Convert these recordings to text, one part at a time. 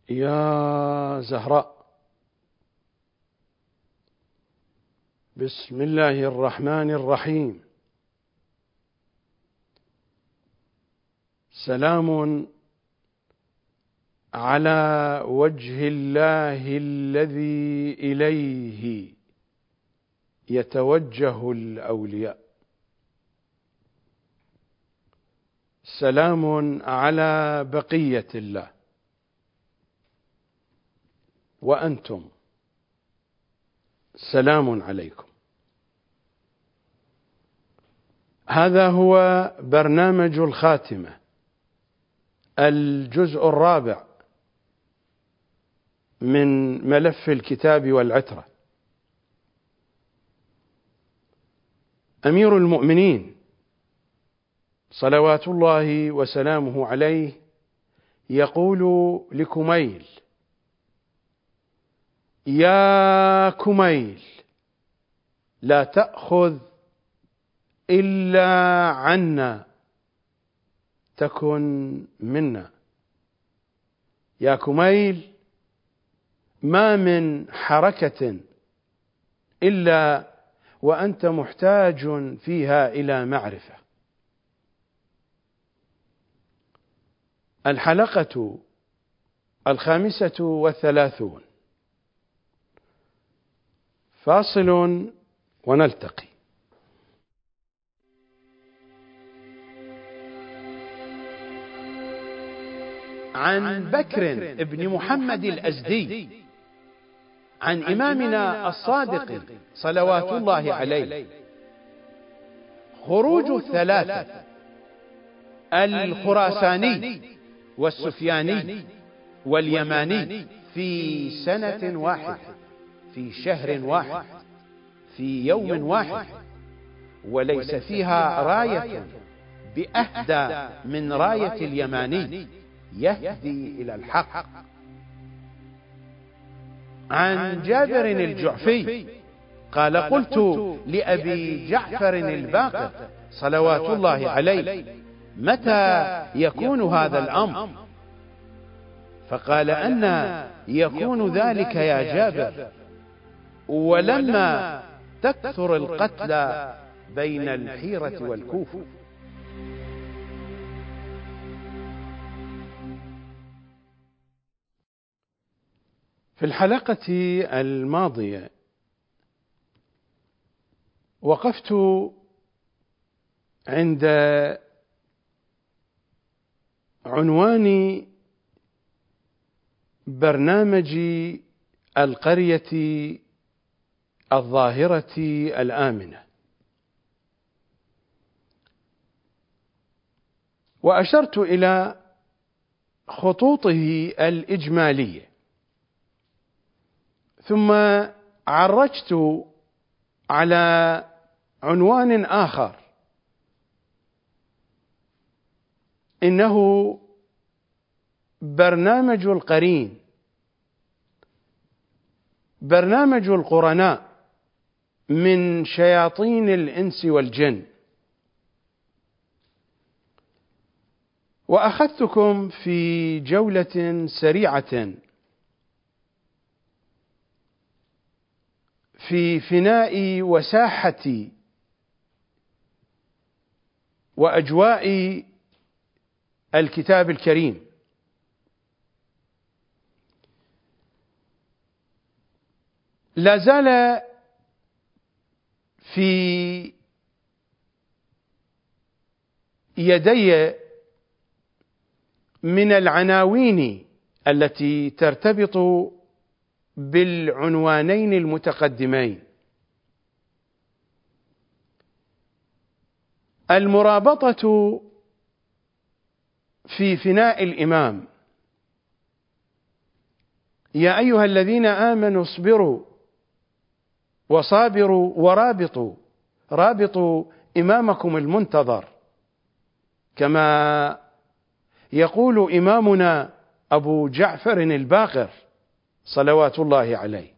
يا زهراء. بسم الله الرحمن الرحيم. سلام على وجه الله الذي إليه يتوجه الأولياء. سلام على بقية الله. وأنتم سلام عليكم. هذا هو برنامج الخاتمة، الجزء الرابع من ملف الكتاب والعترة. أمير المؤمنين صلوات الله وسلامه عليه يقول لكميل: يا كميل، لا تأخذ إلا عنا تكن منا. يا كميل، ما من حركة إلا وأنت محتاج فيها إلى معرفة. الحلقة 35. فاصل ونلتقي. عن بكر بن محمد الأزدي عن إمامنا الصادق صلوات الله عليه: خروج الثلاثة الخراساني والسفياني واليماني في سنة واحدة، في شهر واحد، في يوم واحد، وليس فيها راية بأهدى من راية اليماني يهدي إلى الحق. عن جابر الجعفي قال: قلت لأبي جعفر الباقر صلوات الله عليه: متى يكون هذا الأمر؟ فقال: أن يكون ذلك يا جابر، ولما تكثر القتلى بين الحيرة والكوفة. في الحلقة الماضية وقفت عند عنوان برنامج القرية الظاهرة الآمنة، وأشرت إلى خطوطه الإجمالية، ثم عرجت على عنوان آخر، إنه برنامج القرين، برنامج القرناء من شياطين الإنس والجن. وأخذتكم في جولة سريعة في فناء وساحة وأجواء الكتاب الكريم. لا زال في يدي من العناوين التي ترتبط بالعنوانين المتقدمين المرابطة في فناء الإمام: يا أيها الذين آمنوا اصبروا وصابروا ورابطوا، رابطوا إمامكم المنتظر، كما يقول إمامنا أبو جعفر الباقر صلوات الله عليه.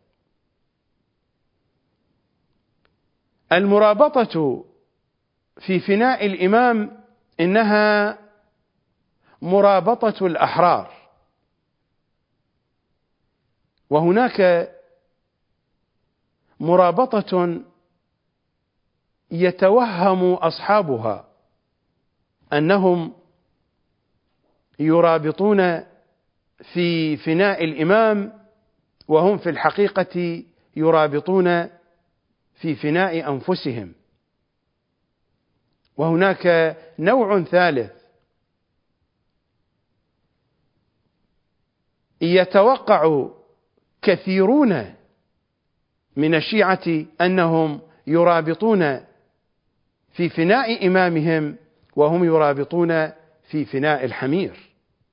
المرابطة في فناء الإمام إنها مرابطة الأحرار، وهناك مرابطة يتوهم أصحابها أنهم يرابطون في فناء الإمام، وهم في الحقيقة يرابطون في فناء أنفسهم. وهناك نوع ثالث يتوقع كثيرون من الشيعة أنهم يرابطون في فناء إمامهم، وهم يرابطون في فناء الحمير.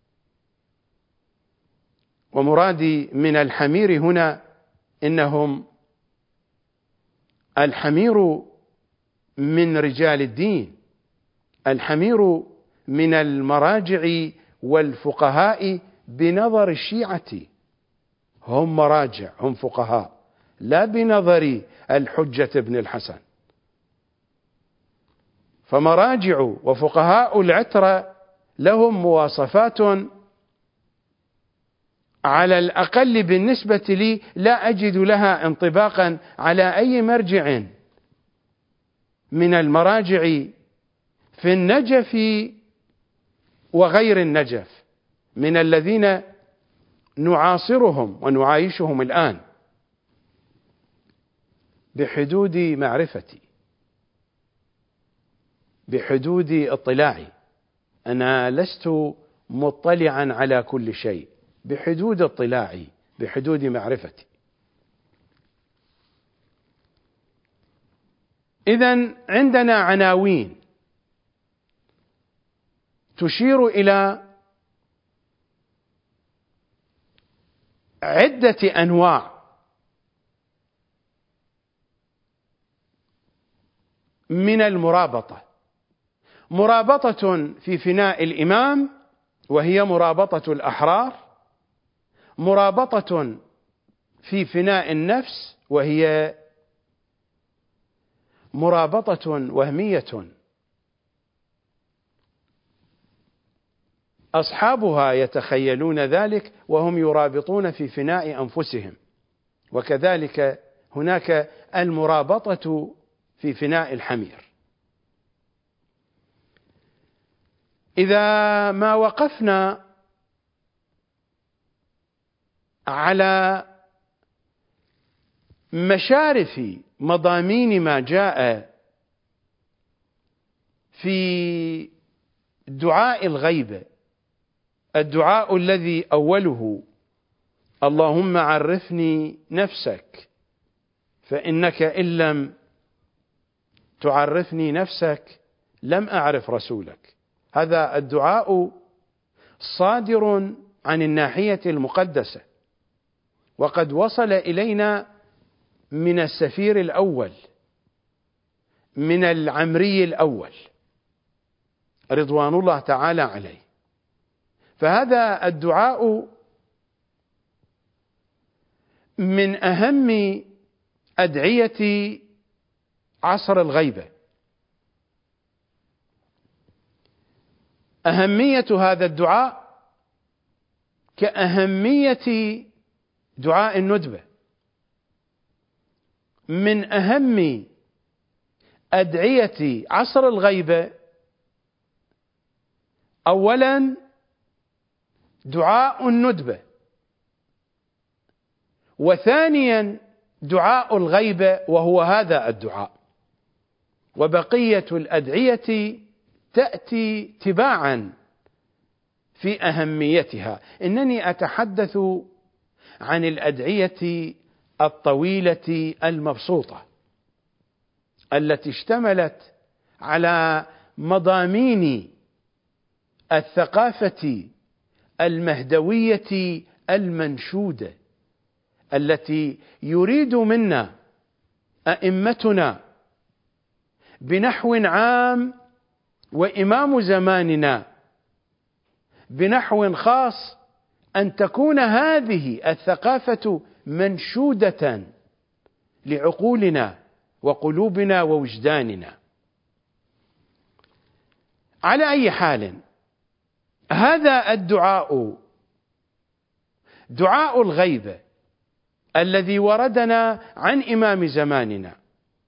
ومرادي من الحمير هنا إنهم الحمير من رجال الدين، الحمير من المراجع والفقهاء بنظر الشيعة. هم مراجع، هم فقهاء، لا بنظر الحجة بن الحسن. فمراجع وفقهاء العترة لهم مواصفات على الأقل بالنسبة لي لا أجد لها انطباقا على أي مرجع من المراجع في النجف وغير النجف من الذين نعاصرهم ونعايشهم الآن بحدود معرفتي، بحدود اطلاعي. أنا لست مطلعا على كل شيء، بحدود اطلاعي، بحدود معرفتي. إذن عندنا عناوين تشير إلى عدة أنواع من المرابطة. مرابطة في فناء الإمام وهي مرابطة الأحرار، مرابطة في فناء النفس وهي مرابطة وهمية أصحابها يتخيلون ذلك وهم يرابطون في فناء أنفسهم. وكذلك هناك المرابطة في فناء الحمير. إذا ما وقفنا على مشارف مضامين ما جاء في دعاء الغيبة، الدعاء الذي أوله اللهم عرفني نفسك فإنك إن لم تعرفني نفسك لم أعرف رسولك. هذا الدعاء صادر عن الناحية المقدسة، وقد وصل إلينا من السفير الأول، من العمري الأول رضوان الله تعالى عليه. فهذا الدعاء من أهم أدعية عصر الغيبة. أهمية هذا الدعاء كأهمية دعاء الندبة. من أهم أدعية عصر الغيبة أولا دعاء الندبة، وثانيا دعاء الغيبة وهو هذا الدعاء، وبقية الأدعية تأتي تباعا في أهميتها. إنني أتحدث عن الأدعية الطويلة المبسوطة التي اشتملت على مضامين الثقافة المهدوية المنشودة، التي يريد منا أئمتنا بنحو عام وإمام زماننا بنحو خاص أن تكون هذه الثقافة منشودة لعقولنا وقلوبنا ووجداننا. على أي حال، هذا الدعاء دعاء الغيبة الذي وردنا عن إمام زماننا،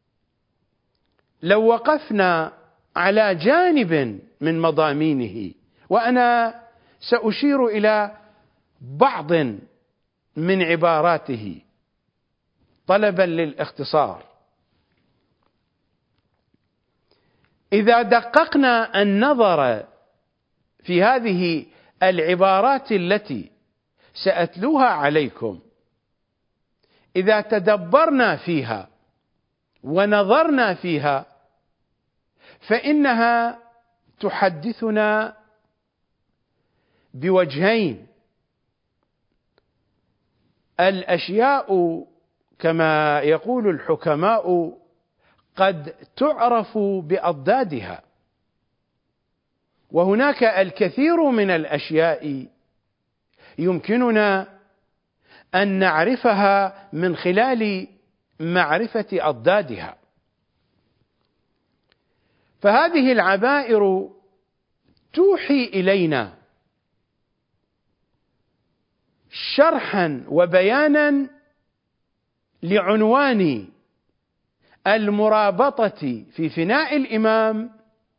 لو وقفنا على جانب من مضامينه، وأنا سأشير إلى بعض من عباراته طلبا للاختصار. إذا دققنا النظر في هذه العبارات التي سأتلوها عليكم، إذا تدبرنا فيها ونظرنا فيها، فإنها تحدثنا بوجهين. الأشياء كما يقول الحكماء قد تعرف بأضدادها، وهناك الكثير من الأشياء يمكننا أن نعرفها من خلال معرفة أضدادها. فهذه العبائر توحي إلينا شرحا وبيانا لعنوان المرابطة في فناء الإمام،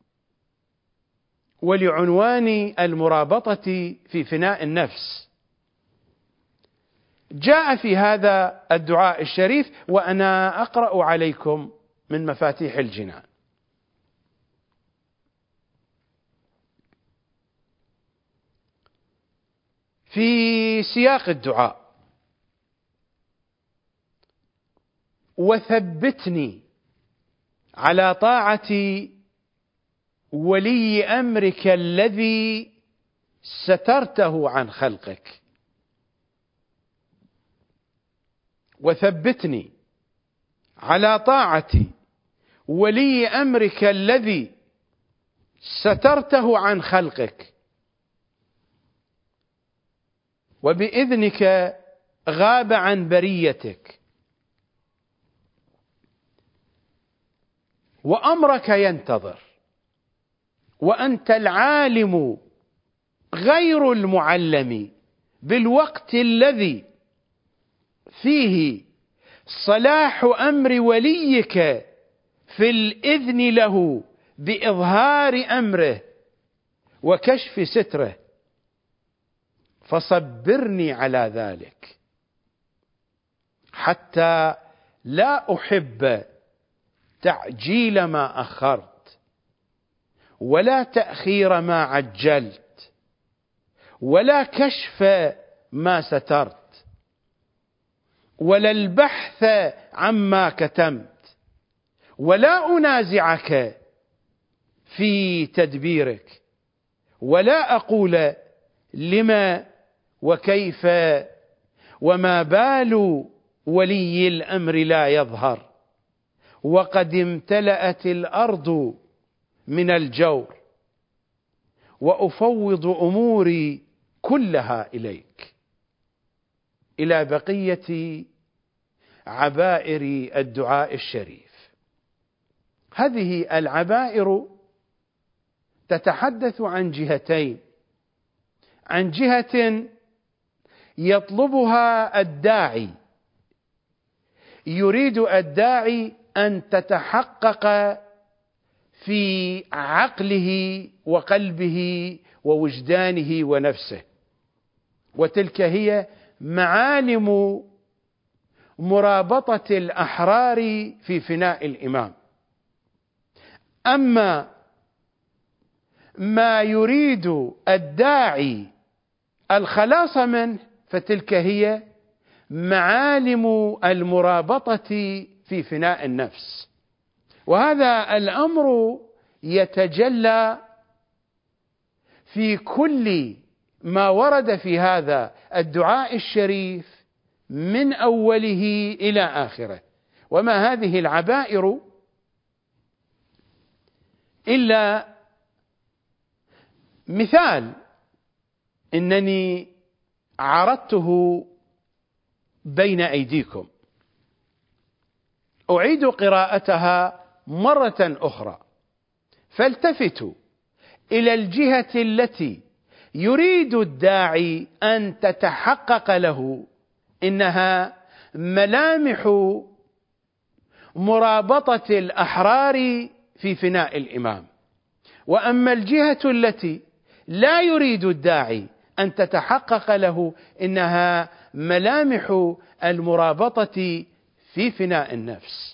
ولعنوان المرابطة في فناء النفس. جاء في هذا الدعاء الشريف، وأنا أقرأ عليكم من مفاتيح الجنان. في سياق الدعاء: وثبتني على طاعة ولي أمرك الذي سترته عن خلقك. وثبتني على طاعة ولي أمرك الذي سترته عن خلقك، وبإذنك غاب عن بريتك، وأمرك ينتظر، وأنت العالم غير المعلم بالوقت الذي فيه صلاح أمر وليك في الإذن له بإظهار أمره وكشف ستره، فصبرني على ذلك حتى لا أحب تعجيل ما أخرت، ولا تأخير ما عجلت، ولا كشف ما سترت، ولا البحث عما كتمت، ولا أنازعك في تدبيرك، ولا أقول لما وكيف وما بال ولي الأمر لا يظهر، وقد امتلأت الأرض من الجور، وأفوض أموري كلها إليك. إلى بقية عبائر الدعاء الشريف. هذه العبائر تتحدث عن جهتين: عن جهة يطلبها الداعي، يريد الداعي أن تتحقق في عقله وقلبه ووجدانه ونفسه، وتلك هي معالم مرابطة الأحرار في فناء الإمام. أما ما يريد الداعي الخلاص منه، فتلك هي معالم المرابطة في فناء النفس. وهذا الأمر يتجلى في كل ما ورد في هذا الدعاء الشريف من أوله إلى آخره. وما هذه العبائر إلا مثال إنني عرضته بين أيديكم. أعيد قراءتها مرة أخرى، فالتفتوا إلى الجهة التي يريد الداعي أن تتحقق له، إنها ملامح مرابطة الأحرار في فناء الإمام. وأما الجهة التي لا يريد الداعي أن تتحقق له إنها ملامح المرابطة في فناء النفس.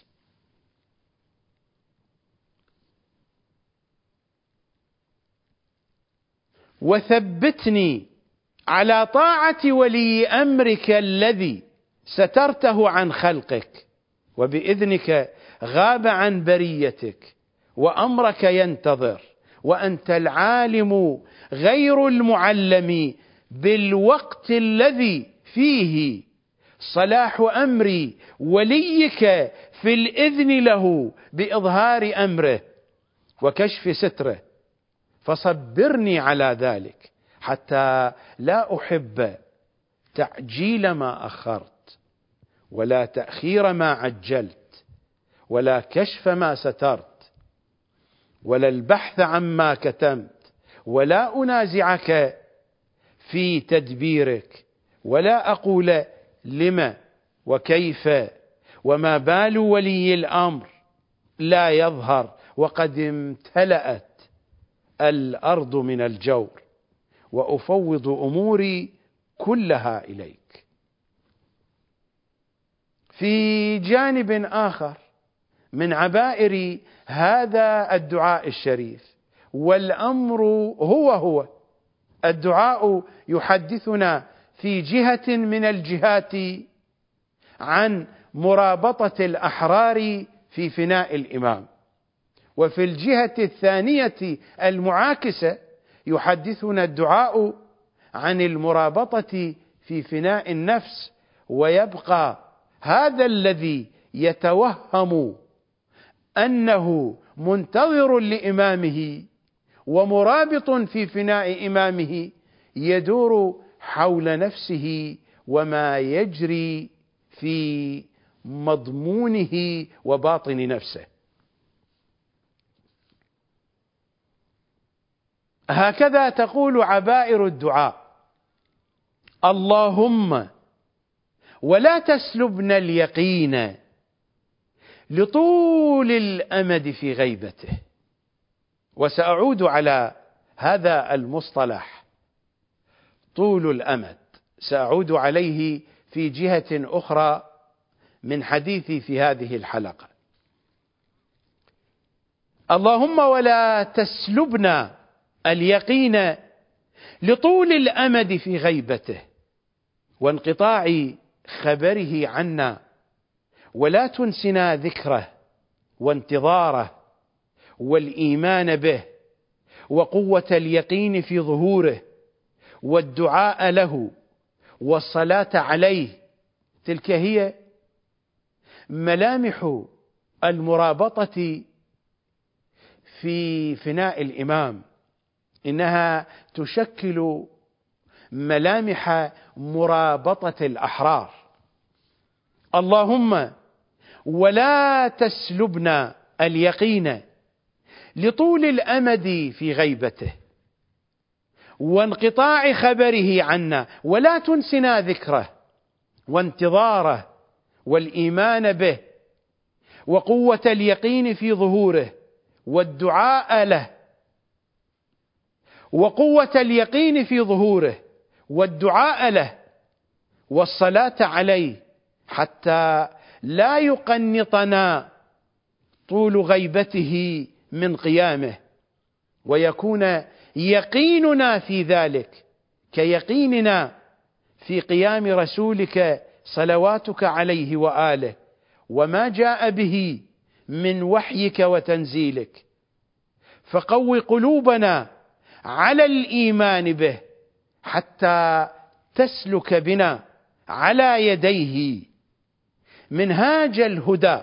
وثبتني على طاعة ولي أمرك الذي سترته عن خلقك، وبإذنك غاب عن بريتك، وأمرك ينتظر، وأنت العالم غير المعلم بالوقت الذي فيه صلاح أمر وليك في الإذن له بإظهار أمره وكشف ستره، فصبرني على ذلك حتى لا أحب تعجيل ما أخرت، ولا تأخير ما عجلت، ولا كشف ما سترت، ولا البحث عما كتمت، ولا أنازعك في تدبيرك، ولا أقول لما وكيف وما بال ولي الأمر لا يظهر وقد امتلأت الأرض من الجور، وأفوض أموري كلها إليك. في جانب آخر من عبائر هذا الدعاء الشريف، والأمر هو الدعاء يحدثنا في جهة من الجهات عن مرابطة الأحرار في فناء الإمام، وفي الجهة الثانية المعاكسة يحدثنا الدعاء عن المرابطة في فناء النفس. ويبقى هذا الذي يتوهم أنه منتظر لإمامه ومرابط في فناء إمامه يدور حول نفسه وما يجري في مضمونه وباطن نفسه. هكذا تقول عبائر الدعاء: اللهم ولا تسلبنا اليقين لطول الأمد في غيبته. وسأعود على هذا المصطلح طول الأمد، سأعود عليه في جهة أخرى من حديثي في هذه الحلقة. اللهم ولا تسلبنا اليقين لطول الأمد في غيبته وانقطاع خبره عنا، ولا تنسنا ذكره وانتظاره والإيمان به وقوة اليقين في ظهوره والدعاء له والصلاة عليه. تلك هي ملامح المرابطة في فناء الإمام، إنها تشكل ملامح مرابطة الأحرار. اللهم ولا تسلبنا اليقين لطول الأمد في غيبته وانقطاع خبره عنا، ولا تنسنا ذكره وانتظاره والإيمان به وقوة اليقين في ظهوره والدعاء له وقوة اليقين في ظهوره والدعاء له والصلاة عليه، حتى لا يقنطنا طول غيبته من قيامه، ويكون يقيننا في ذلك كيقيننا في قيام رسولك صلواتك عليه وآله وما جاء به من وحيك وتنزيلك. فقو قلوبنا على الإيمان به حتى تسلك بنا على يديه منهاج الهدى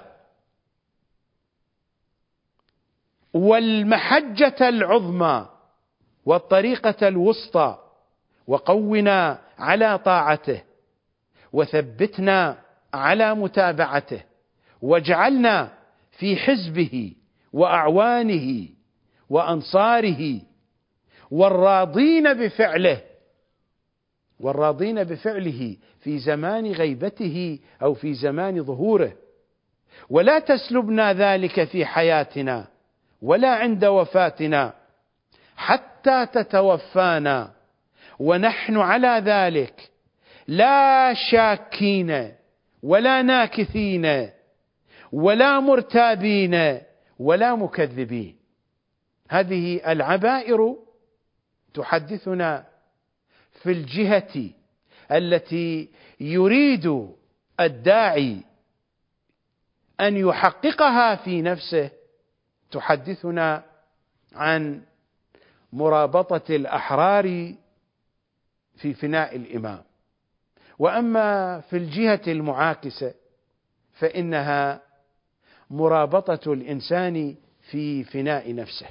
والمحجة العظمى والطريقة الوسطى، وقونا على طاعته وثبتنا على متابعته، واجعلنا في حزبه وأعوانه وأنصاره والراضين بفعله والراضين بفعله في زمان غيبته أو في زمان ظهوره، ولا تسلبنا ذلك في حياتنا ولا عند وفاتنا حتى تتوفانا ونحن على ذلك لا شاكين ولا ناكثين ولا مرتابين ولا مكذبين. هذه العبائر تحدثنا في الجهة التي يريد الداعي أن يحققها في نفسه، تحدثنا عن مرابطة الأحرار في فناء الإمام. وأما في الجهة المعاكسة فإنها مرابطة الإنسان في فناء نفسه.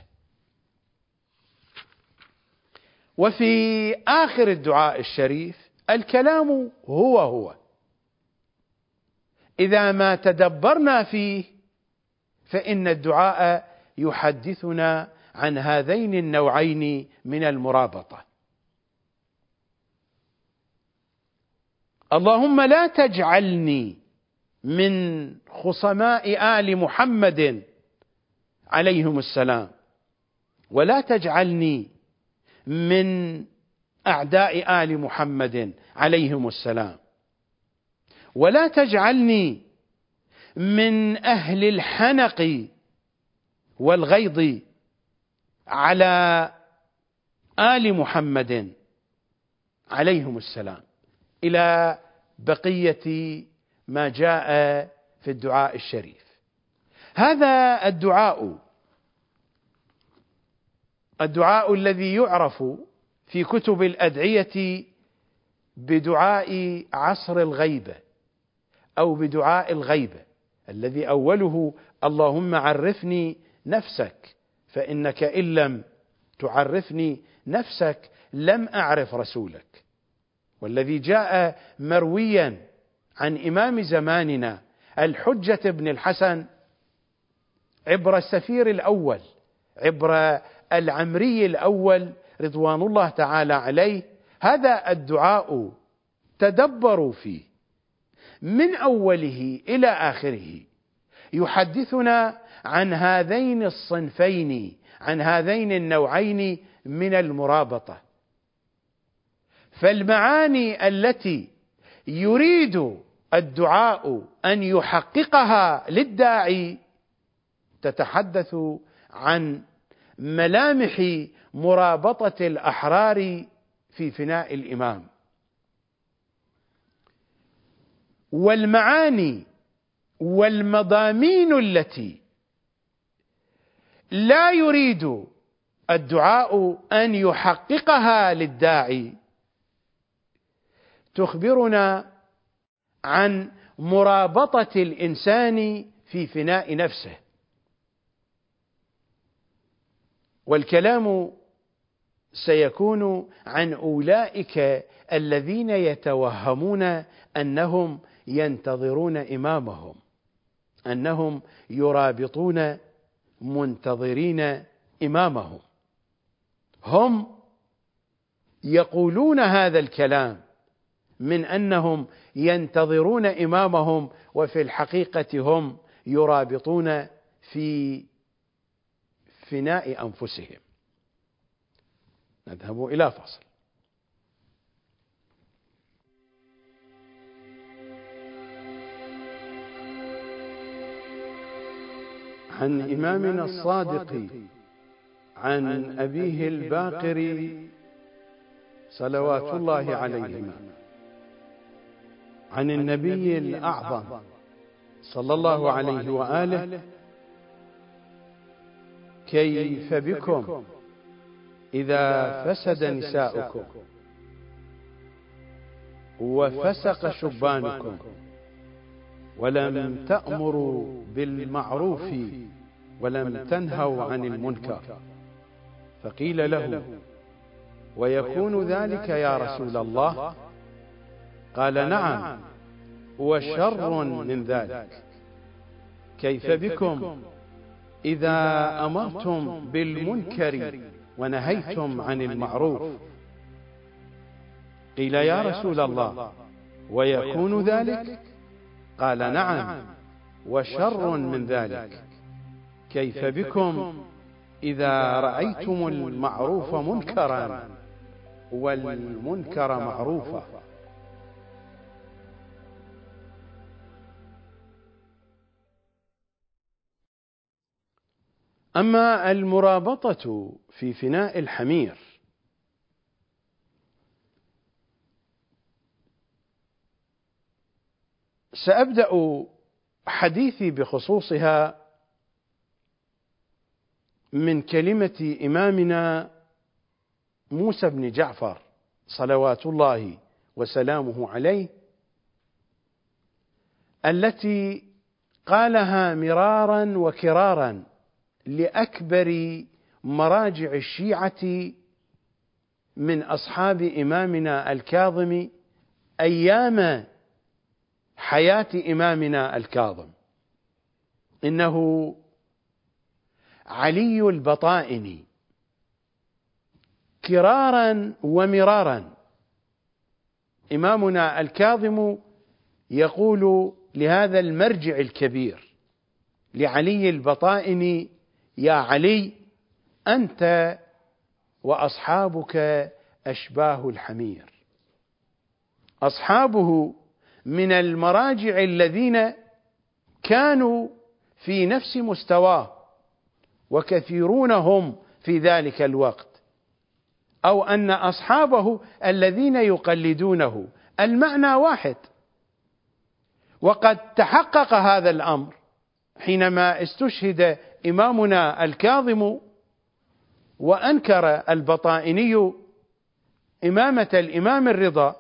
وفي آخر الدعاء الشريف الكلام هو إذا ما تدبرنا فيه فإن الدعاء يحدثنا عن هذين النوعين من المرابطة. اللهم لا تجعلني من خصماء آل محمد عليهم السلام، ولا تجعلني من أعداء آل محمد عليهم السلام، ولا تجعلني من أهل الحنق والغيظ على آل محمد عليهم السلام، إلى بقية ما جاء في الدعاء الشريف. هذا الدعاء الذي يعرف في كتب الأدعية بدعاء عصر الغيبة أو بدعاء الغيبة، الذي أوله اللهم عرفني نفسك فإنك إن لم تعرفني نفسك لم أعرف رسولك، والذي جاء مرويا عن إمام زماننا الحجة بن الحسن عبر السفير الأول، عبر العمري الأول رضوان الله تعالى عليه. هذا الدعاء تدبروا فيه من أوله إلى آخره، يحدثنا عن هذين الصنفين، عن هذين النوعين من المرابطة. فالمعاني التي يريد الدعاء أن يحققها للداعي تتحدث عن ملامح مرابطة الأحرار في فناء الإمام، والمعاني والمضامين التي لا يريد الدعاء أن يحققها للداعي تخبرنا عن مرابطة الإنسان في فناء نفسه. والكلام سيكون عن أولئك الذين يتوهمون أنهم ينتظرون إمامهم، أنهم يرابطون منتظرين إمامهم. هم يقولون هذا الكلام من أنهم ينتظرون إمامهم، وفي الحقيقة هم يرابطون في فناء أنفسهم. نذهب إلى فصل. عن إمامنا الصادق عن أبيه الباقر صلوات الله عليهما عن النبي الأعظم صلى الله عليه وآله: كيف بكم إذا فسد نساؤكم وفسق شبانكم ولم تأمروا بالمعروف ولم تنهوا عن المنكر؟ فقيل له: ويكون ذلك يا رسول الله؟ قال: نعم، وشر من ذلك. كيف بكم إذا أمرتم بالمنكر ونهيتم عن المعروف؟ قيل يا رسول الله ويكون ذلك؟ قال نعم، وشر من ذلك. كيف بكم إذا رأيتم المعروف منكرا والمنكر معروفا؟ أما المرابطة في فناء الحمير سأبدأ حديثي بخصوصها من كلمة إمامنا موسى بن جعفر صلوات الله وسلامه عليه، التي قالها مرارا وكرارا لأكبر مراجع الشيعة من أصحاب إمامنا الكاظم أيام حياة إمامنا الكاظم، إنه علي البطائني. كرارا ومرارا إمامنا الكاظم يقول لهذا المرجع الكبير لعلي البطائني: يا علي، أنت وأصحابك أشباه الحمير. أصحابه من المراجع الذين كانوا في نفس مستواه، وكثيرون هم في ذلك الوقت، أو أن أصحابه الذين يقلدونه المعنى واحد. وقد تحقق هذا الأمر حينما استشهد إمامنا الكاظم وأنكر البطائني إمامة الإمام الرضا،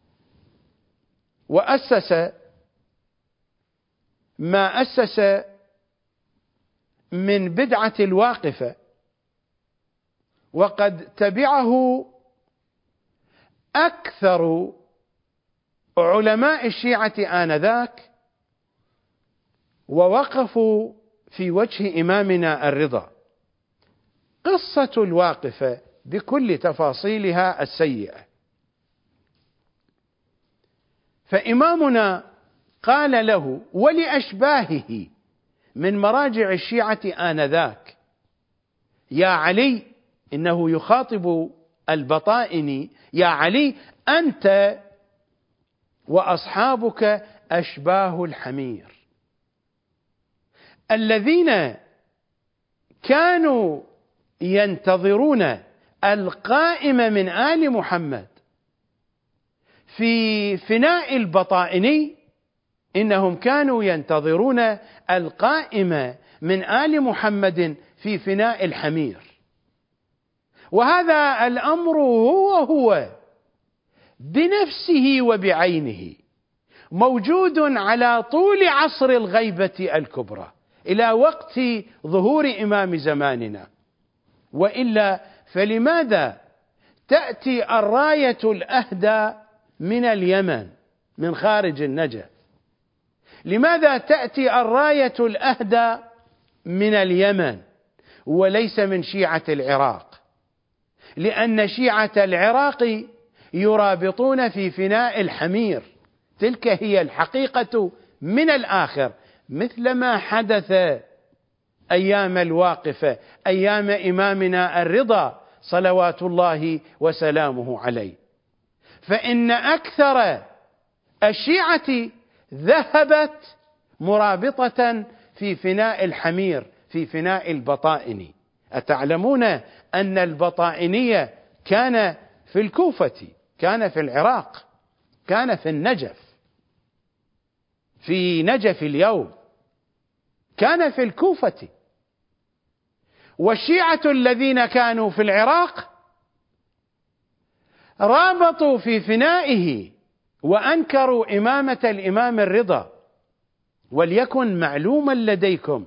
وأسس ما أسس من بدعة الواقفة، وقد تبعه أكثر علماء الشيعة آنذاك، ووقفوا في وجه إمامنا الرضا. قصة الواقفة بكل تفاصيلها السيئة. فإمامنا قال له ولأشباهه من مراجع الشيعة آنذاك: يا علي، إنه يخاطب البطائني: يا علي، أنت وأصحابك أشباه الحمير، الذين كانوا ينتظرون القائم من آل محمد في فناء البطائني، إنهم كانوا ينتظرون القائم من آل محمد في فناء الحمير. وهذا الأمر هو بنفسه وبعينه موجود على طول عصر الغيبة الكبرى إلى وقت ظهور إمام زماننا. وإلا فلماذا تأتي الراية الأهدى من اليمن، من خارج النجف؟ لماذا تأتي الراية الأهدى من اليمن وليس من شيعة العراق؟ لأن شيعة العراق يرابطون في فناء الحمير، تلك هي الحقيقة من الآخر، مثل ما حدث أيام الواقفة، أيام إمامنا الرضا صلوات الله وسلامه عليه. فإن أكثر الشيعة ذهبت مرابطة في فناء الحمير، في فناء البطائني. أتعلمون أن البطائنية كان في الكوفة، كان في العراق، كان في النجف، في نجف اليوم، كان في الكوفة. والشيعة الذين كانوا في العراق رابطوا في فنائه وأنكروا إمامة الإمام الرضا. وليكن معلوما لديكم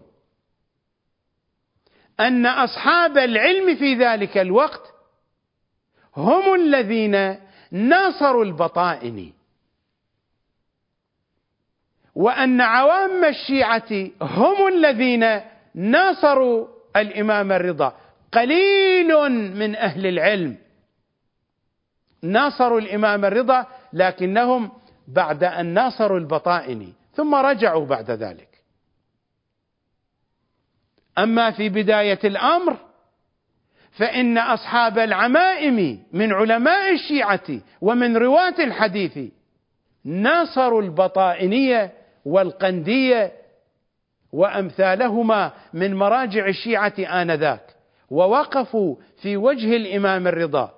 أن أصحاب العلم في ذلك الوقت هم الذين ناصروا البطائني، وأن عوام الشيعة هم الذين ناصروا الإمام الرضا. قليل من أهل العلم ناصروا الإمام الرضا، لكنهم بعد أن ناصروا البطائني ثم رجعوا بعد ذلك. أما في بداية الأمر فإن أصحاب العمائم من علماء الشيعة ومن رواة الحديث ناصروا البطائنية والقندية وأمثالهما من مراجع الشيعة آنذاك، ووقفوا في وجه الإمام الرضا،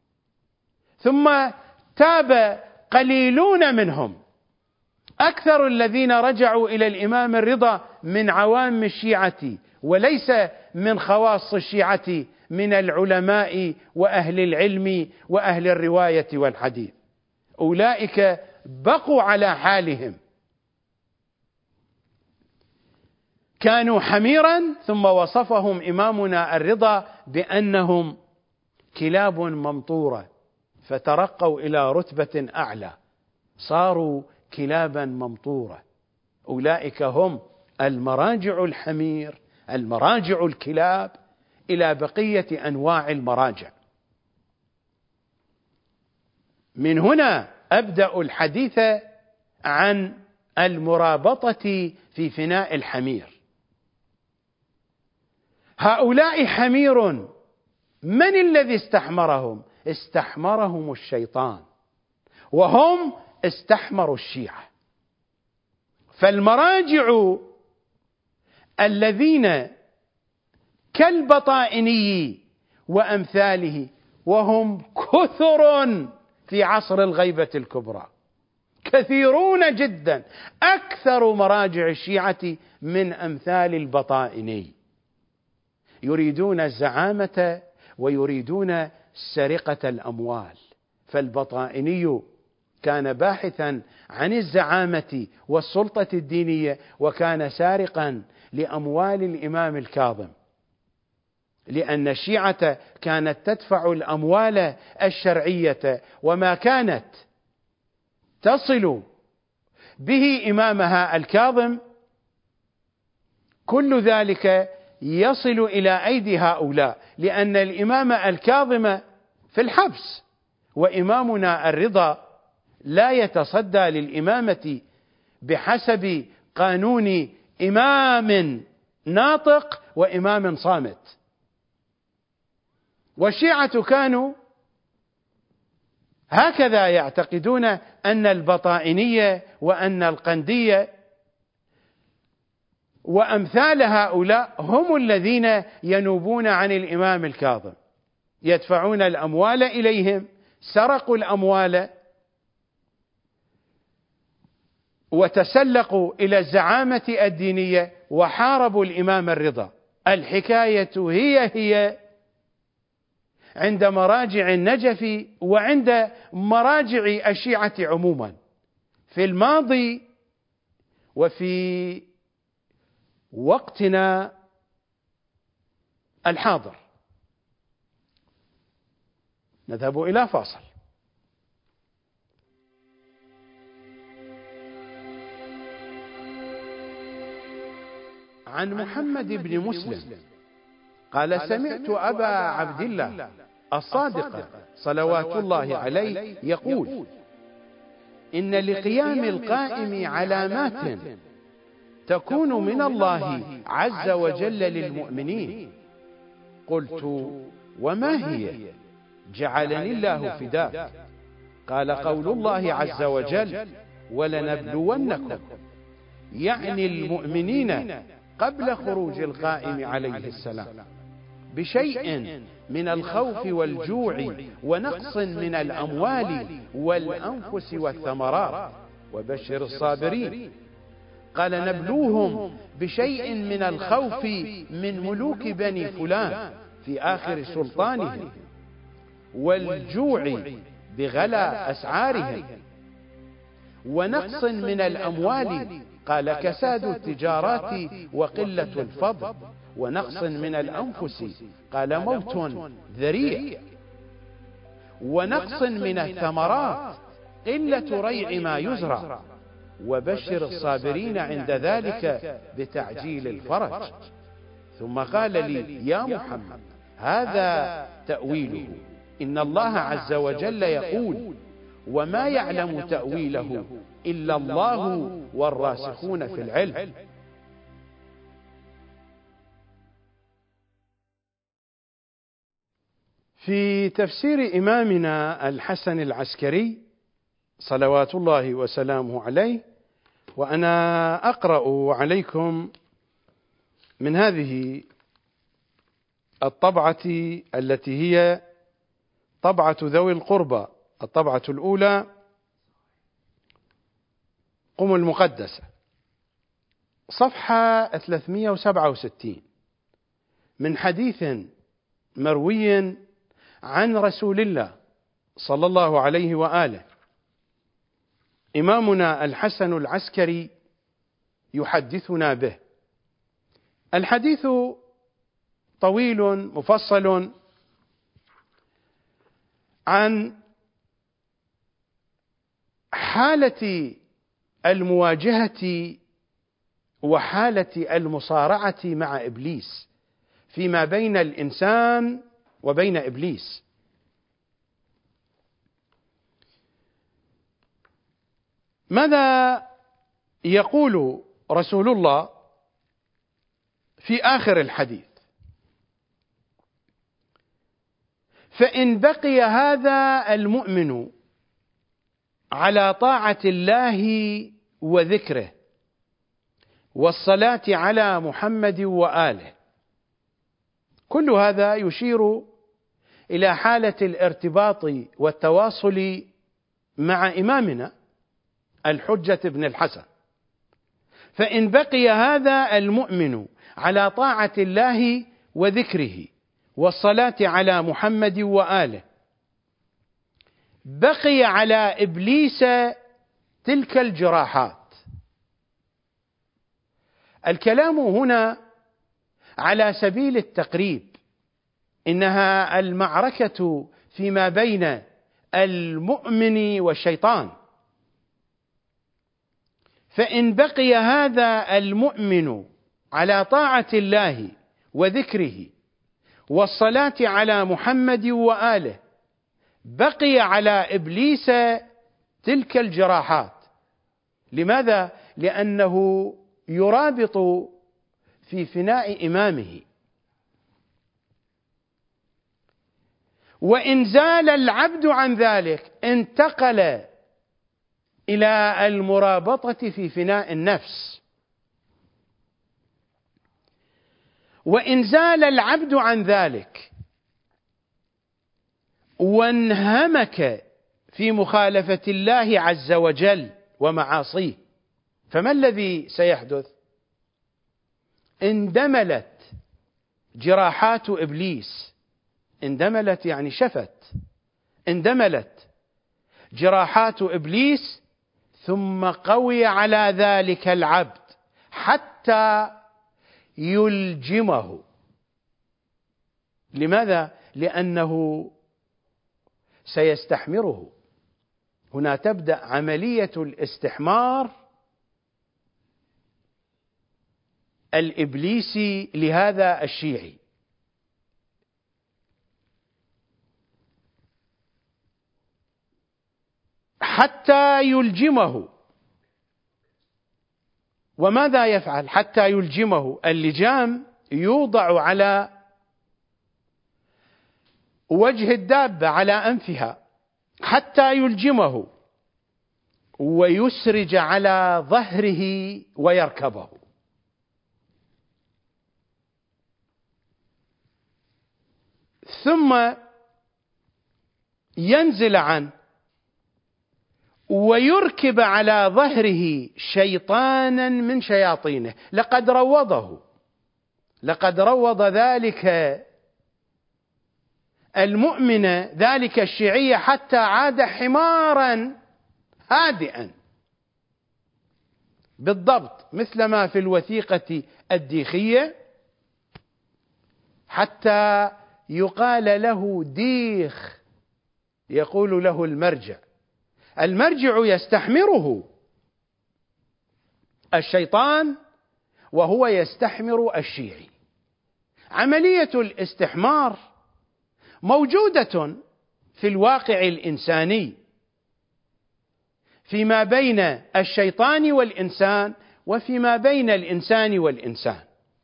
ثم تاب قليلون منهم. أكثر الذين رجعوا إلى الإمام الرضا من عوام الشيعة وليس من خواص الشيعة من العلماء وأهل العلم وأهل الرواية والحديث، أولئك بقوا على حالهم، كانوا حميرا. ثم وصفهم إمامنا الرضا بأنهم كلاب ممطورة، فترقوا إلى رتبة أعلى، صاروا كلابا ممطورة. أولئك هم المراجع الحمير، المراجع الكلاب، إلى بقية أنواع المراجع. من هنا أبدأ الحديث عن المرابطة في فناء الحمير. هؤلاء حمير، من الذي استحمرهم؟ استحمرهم الشيطان، وهم استحمروا الشيعة. فالمراجع الذين كالبطائني وأمثاله، وهم كثر في عصر الغيبة الكبرى، كثيرون جدا، أكثر مراجع الشيعة من أمثال البطائني، يريدون الزعامة ويريدون سرقة الأموال. فالبطائني كان باحثا عن الزعامة والسلطة الدينية، وكان سارقا لأموال الإمام الكاظم، لأن الشيعة كانت تدفع الأموال الشرعية، وما كانت تصل به إمامها الكاظم كل ذلك يصل إلى أيدي هؤلاء، لأن الإمام الكاظم في الحبس، وإمامنا الرضا لا يتصدى للإمامة بحسب قانون إمام ناطق وإمام صامت. والشيعة كانوا هكذا يعتقدون أن البطائنية وأن القندية وأمثال هؤلاء هم الذين ينوبون عن الإمام الكاظم، يدفعون الأموال إليهم، سرقوا الأموال وتسلقوا إلى الزعامة الدينية وحاربوا الإمام الرضا. الحكاية هي عند مراجع النجف وعند مراجع الشيعة عموما في الماضي وفي وقتنا الحاضر. نذهب إلى فاصل. عن محمد بن مسلم قال: سمعت أبا عبد الله الصادق صلوات الله عليه يقول: إن لقيام القائم علامات تكون من الله عز وجل للمؤمنين. قلت: وما هي؟ جعلني الله فداك. قال: قول الله عز وجل: ولنبلونكم، يعني المؤمنين قبل خروج القائم عليه السلام بشيء من الخوف والجوع ونقص من الأموال والأنفس والثمرات، وبشر الصابرين. قال: نبلوهم بشيء من الخوف من ملوك بني فلان في آخر سلطانهم، والجوع بغلا أسعارهم، ونقص من الأموال، قال: كساد التجارات وقلة الفضل، ونقص من الأنفس، قال: موت ذريع، ونقص من الثمرات، قلة ريع ما يزرع، وبشر الصابرين عند ذلك بتعجيل الفرج. ثم قال لي: يا محمد، هذا تأويله، إن الله عز وجل يقول: وما يعلم تأويله إلا الله والراسخون في العلم. في تفسير إمامنا الحسن العسكري صلوات الله وسلامه عليه، وأنا أقرأ عليكم من هذه الطبعة التي هي طبعة ذوي القربى، الطبعة الأولى، قم المقدسة، صفحة 367، من حديث مروي عن رسول الله صلى الله عليه وآله. إمامنا الحسن العسكري يحدثنا به. الحديث طويل مفصل عن حالة المواجهة وحالة المصارعة مع إبليس فيما بين الإنسان وبين إبليس. ماذا يقول رسول الله في آخر الحديث؟ فإن بقي هذا المؤمن على طاعة الله وذكره والصلاة على محمد وآله، كل هذا يشير إلى حالة الارتباط والتواصل مع إمامنا الحجة بن الحسن. فإن بقي هذا المؤمن على طاعة الله وذكره والصلاة على محمد وآله، بقي على إبليس تلك الجراحات. الكلام هنا على سبيل التقريب، إنها المعركة فيما بين المؤمن والشيطان. فإن بقي هذا المؤمن على طاعة الله وذكره والصلاة على محمد وآله، بقي على إبليس تلك الجراحات. لماذا؟ لأنه يرابط في فناء إمامه. وإن زال العبد عن ذلك انتقل إلى المرابطة في فناء النفس. وإن زال العبد عن ذلك وانهمك في مخالفة الله عز وجل ومعاصيه، فما الذي سيحدث؟ اندملت جراحات إبليس، اندملت يعني شفت، اندملت جراحات إبليس، ثم قوي على ذلك العبد حتى يلجمه. لماذا؟ لأنه سيستحمره. هنا تبدأ عملية الاستحمار الإبليسي لهذا الشيعي. حتى يلجمه. وماذا يفعل حتى يلجمه؟ اللجام يوضع على وجه الدابة، على أنفها، حتى يلجمه ويسرج على ظهره ويركبه. ثم ينزل عنه ويركب على ظهره شيطانا من شياطينه. لقد روض ذلك المؤمن، ذلك الشيعي، حتى عاد حمارا هادئا، بالضبط مثل ما في الوثيقة الديخية، حتى يقال له ديخ، يقول له المرجع يستحمره الشيطان وهو يستحمر الشيعي. عملية الاستحمار موجودة في الواقع الإنساني فيما بين الشيطان والإنسان وفيما بين الإنسان والإنسان.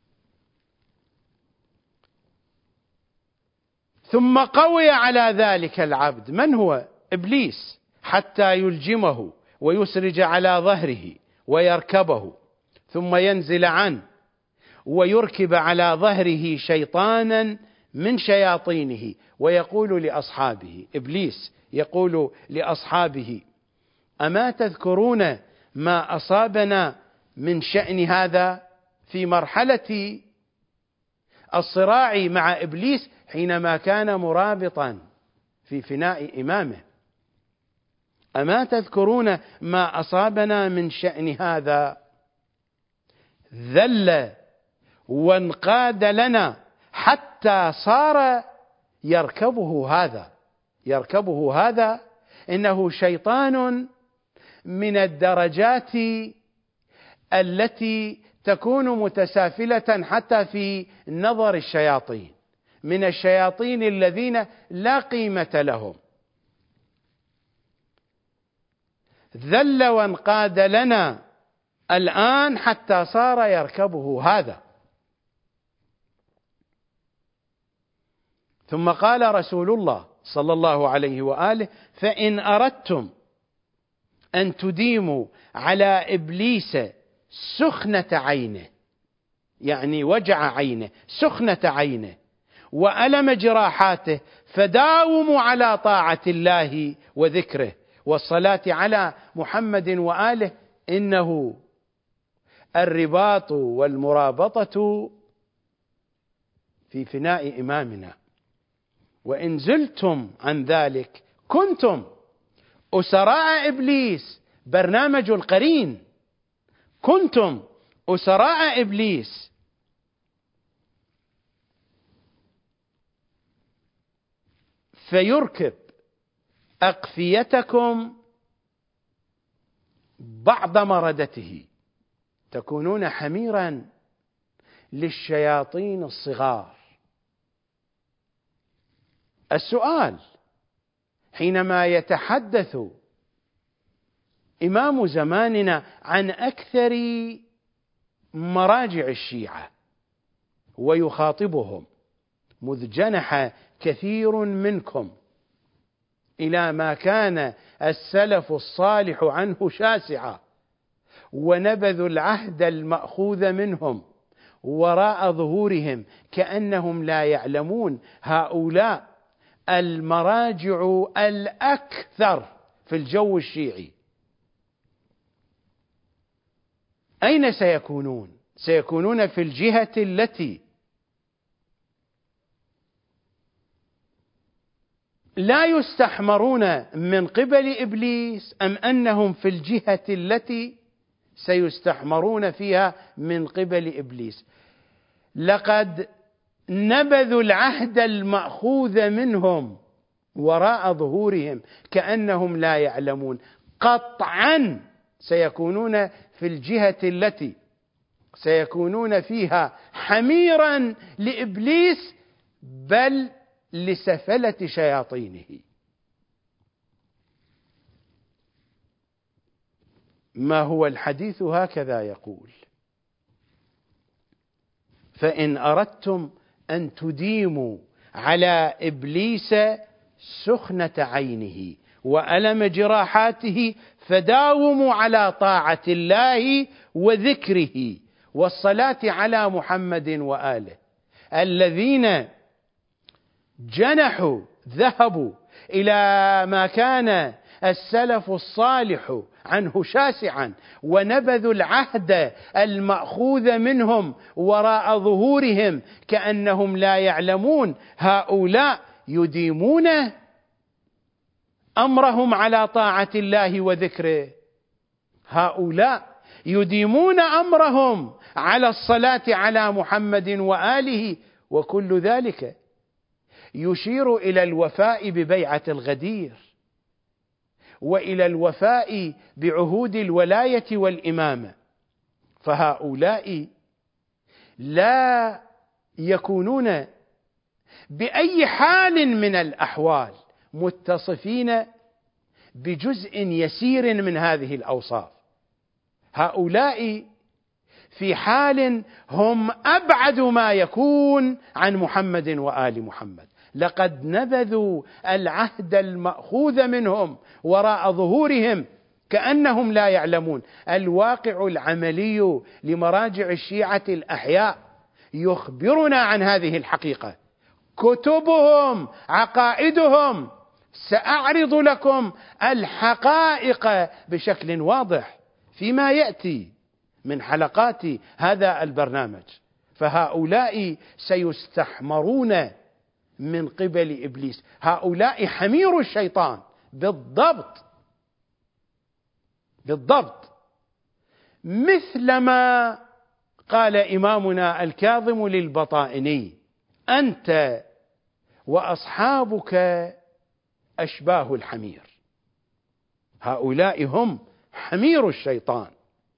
ثم قوي على ذلك العبد من هو؟ إبليس، حتى يلجمه ويسرج على ظهره ويركبه، ثم ينزل عنه ويركب على ظهره شيطانا من شياطينه، ويقول لأصحابه، إبليس يقول لأصحابه: أما تذكرون ما أصابنا من شأن هذا؟ في مرحلة الصراع مع إبليس حينما كان مرابطا في فناء إمامه. أما تذكرون ما أصابنا من شأن هذا؟ ذل وانقاد لنا حتى صار يركبه هذا إنه شيطان من الدرجات التي تكون متسافلة حتى في نظر الشياطين، من الشياطين الذين لا قيمة لهم. ذل وانقاد لنا الآن حتى صار يركبه هذا. ثم قال رسول الله صلى الله عليه وآله: فإن أردتم أن تديموا على إبليس سخنة عينه، يعني وجع عينه، سخنة عينه، وألم جراحاته، فداوموا على طاعة الله وذكره والصلاة على محمد وآله، إنه الرباط والمرابطة في فناء إمامنا. وإن زلتم عن ذلك كنتم أسراء إبليس، برنامج القرين، كنتم أسراء إبليس. فيركب أقفيتكم بعض مردته، تكونون حميرا للشياطين الصغار. السؤال: حينما يتحدث إمام زماننا عن أكثر مراجع الشيعة ويخاطبهم: مذ جنح كثير منكم إلى ما كان السلف الصالح عنه شاسعا، ونبذوا العهد المأخوذ منهم وراء ظهورهم كأنهم لا يعلمون، هؤلاء المراجع الأكثر في الجو الشيعي أين سيكونون؟ سيكونون في الجهة التي لا يستحمرون من قبل إبليس، أم أنهم في الجهة التي سيستحمرون فيها من قبل إبليس؟ لقد نبذوا العهد المأخوذ منهم وراء ظهورهم كأنهم لا يعلمون. قطعا سيكونون في الجهة التي سيكونون فيها حميرا لإبليس، بل لسفلة شياطينه. ما هو الحديث هكذا يقول: فإن أردتم أن تديموا على إبليس سخنة عينه وألم جراحاته، فداوموا على طاعة الله وذكره والصلاة على محمد وآله، الذين جنحوا ذهبوا إلى ما كان السلف الصالح عنه شاسعا، ونبذوا العهد المأخوذ منهم وراء ظهورهم كأنهم لا يعلمون. هؤلاء يديمون أمرهم على طاعة الله وذكره، هؤلاء يديمون أمرهم على الصلاة على محمد وآله، وكل ذلك يشير إلى الوفاء ببيعة الغدير، وإلى الوفاء بعهود الولاية والإمامة. فهؤلاء لا يكونون بأي حال من الأحوال متصفين بجزء يسير من هذه الأوصاف. هؤلاء في حال هم أبعد ما يكون عن محمد وآل محمد، لقد نبذوا العهد المأخوذ منهم وراء ظهورهم كأنهم لا يعلمون. الواقع العملي لمراجع الشيعة الأحياء يخبرنا عن هذه الحقيقة. كتبهم، عقائدهم، سأعرض لكم الحقائق بشكل واضح فيما يأتي من حلقات هذا البرنامج. فهؤلاء سيستحمرون من قبل إبليس، هؤلاء حمير الشيطان بالضبط، مثلما قال إمامنا الكاظم للبطائني: أنت وأصحابك أشباه الحمير. هؤلاء هم حمير الشيطان،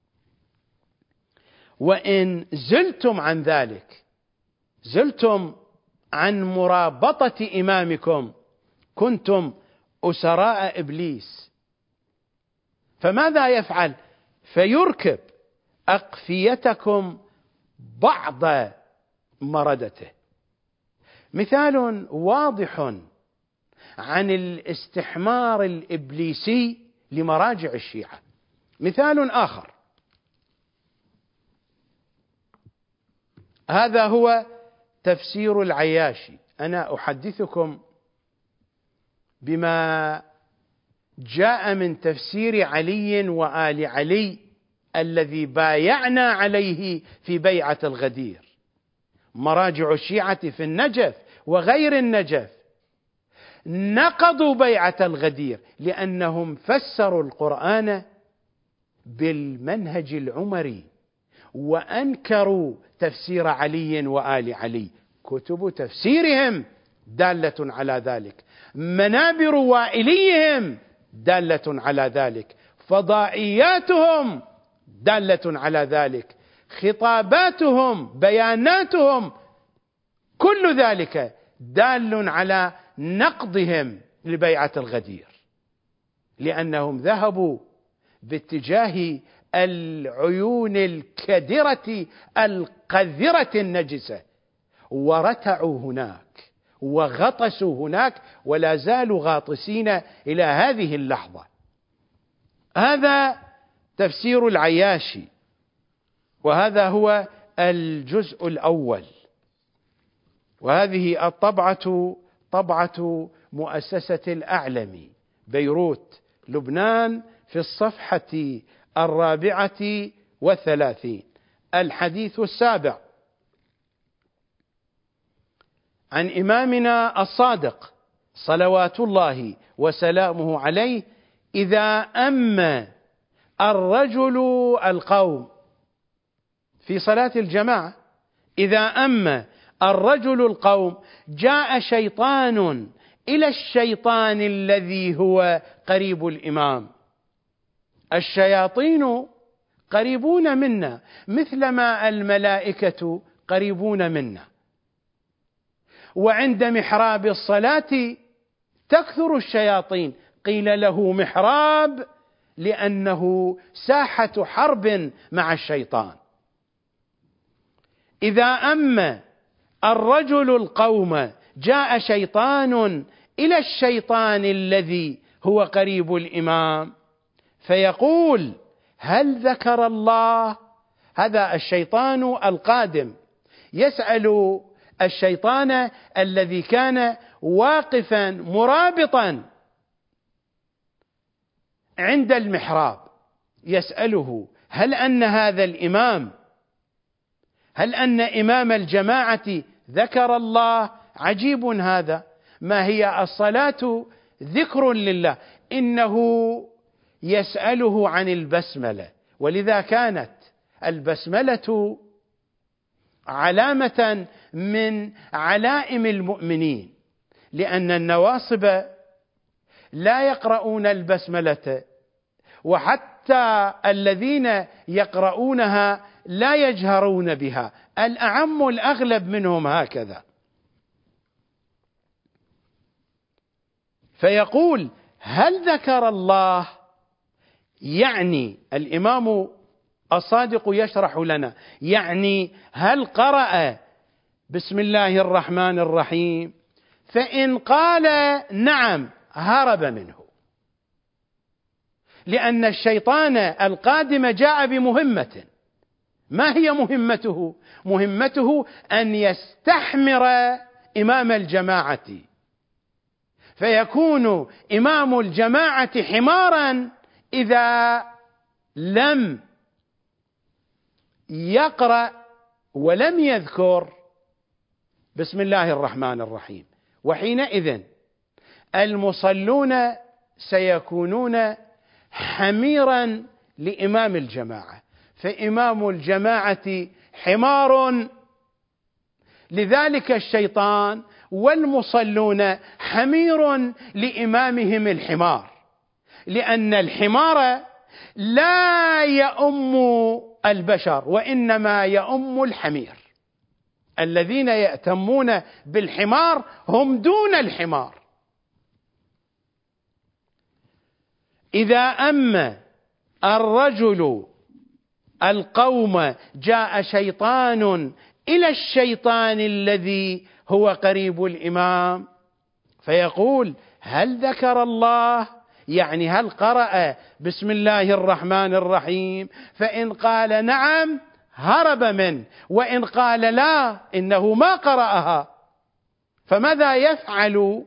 وإن زلتم عن ذلك، زلتم عن مرابطة إمامكم، كنتم أسراء إبليس. فماذا يفعل؟ فيركب أقفيتكم بعض مردته. مثال واضح عن الاستحمار الإبليسي لمراجع الشيعة، مثال آخر، هذا هو تفسير العياشي. أنا أحدثكم بما جاء من تفسير علي وآل علي الذي بايعنا عليه في بيعة الغدير. مراجع الشيعة في النجف وغير النجف نقضوا بيعة الغدير لأنهم فسروا القرآن بالمنهج العمري وأنكروا تفسير علي وآل علي. كتب تفسيرهم دالة على ذلك، منابر وائليهم دالة على ذلك، فضائياتهم دالة على ذلك، خطاباتهم، بياناتهم، كل ذلك دال على نقضهم لبيعة الغدير، لأنهم ذهبوا باتجاه العيون الكدرة القذرة النجسة، ورتعوا هناك وغطسوا هناك ولا زالوا غاطسين إلى هذه اللحظة. هذا تفسير العياشي، وهذا هو الجزء الأول. وهذه الطبعة طبعة مؤسسة الأعلمي، بيروت، لبنان، في الصفحة 34. الحديث السابع عن إمامنا الصادق صلوات الله وسلامه عليه: إذا أم الرجل القوم في صلاة الجماعة، إذا أم الرجل القوم جاء شيطان إلى الشيطان الذي هو قريب الإمام. الشياطين قريبون منا مثلما الملائكة قريبون منا، وعند محراب الصلاة تكثر الشياطين. قيل له محراب لأنه ساحة حرب مع الشيطان. إذا أم الرجل القوم جاء شيطان إلى الشيطان الذي هو قريب الإمام فيقول: هل ذكر الله؟ هذا الشيطان القادم يسأل الشيطان الذي كان واقفا مرابطا عند المحراب، يسأله: هل أن هذا الإمام، هل أن إمام الجماعة ذكر الله؟ عجيب هذا، ما هي الصلاة ذكر لله؟ إنه يسأله عن البسملة، ولذا كانت البسملة علامة من علائم المؤمنين، لأن النواصب لا يقرؤون البسملة، وحتى الذين يقرؤونها لا يجهرون بها، الأعم الأغلب منهم هكذا. فيقول: هل ذكر الله؟ يعني الإمام الصادق يشرح لنا، يعني هل قرأ بسم الله الرحمن الرحيم؟ فإن قال نعم هرب منه، لأن الشيطان القادم جاء بمهمة. ما هي مهمته؟ مهمته أن يستحمر إمام الجماعة، فيكون إمام الجماعة حمارا إذا لم يقرأ ولم يذكر بسم الله الرحمن الرحيم. وحينئذ المصلون سيكونون حميرا لإمام الجماعة، فإمام الجماعة حمار، لذلك الشيطان والمصلون حمير لإمامهم الحمار، لأن الحمار لا يؤم البشر وإنما يؤم الحمير. الذين يأتمون بالحمار هم دون الحمار. إذا أم الرجل القوم جاء شيطان إلى الشيطان الذي هو قريب الإمام فيقول: هل ذكر الله؟ يعني هل قرأ بسم الله الرحمن الرحيم؟ فإن قال نعم هرب منه، وإن قال لا إنه ما قرأها. فماذا يفعل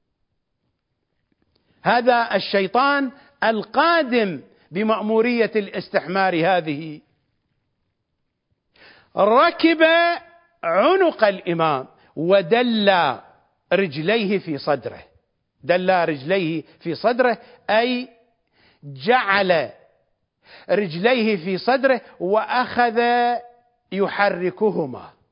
هذا الشيطان القادم بمأمورية الاستحمار هذه؟ ركب عنق الإمام ودل رجليه في صدره. دل رجليه في صدره أي جعل رجليه في صدره وأخذ يحركهما.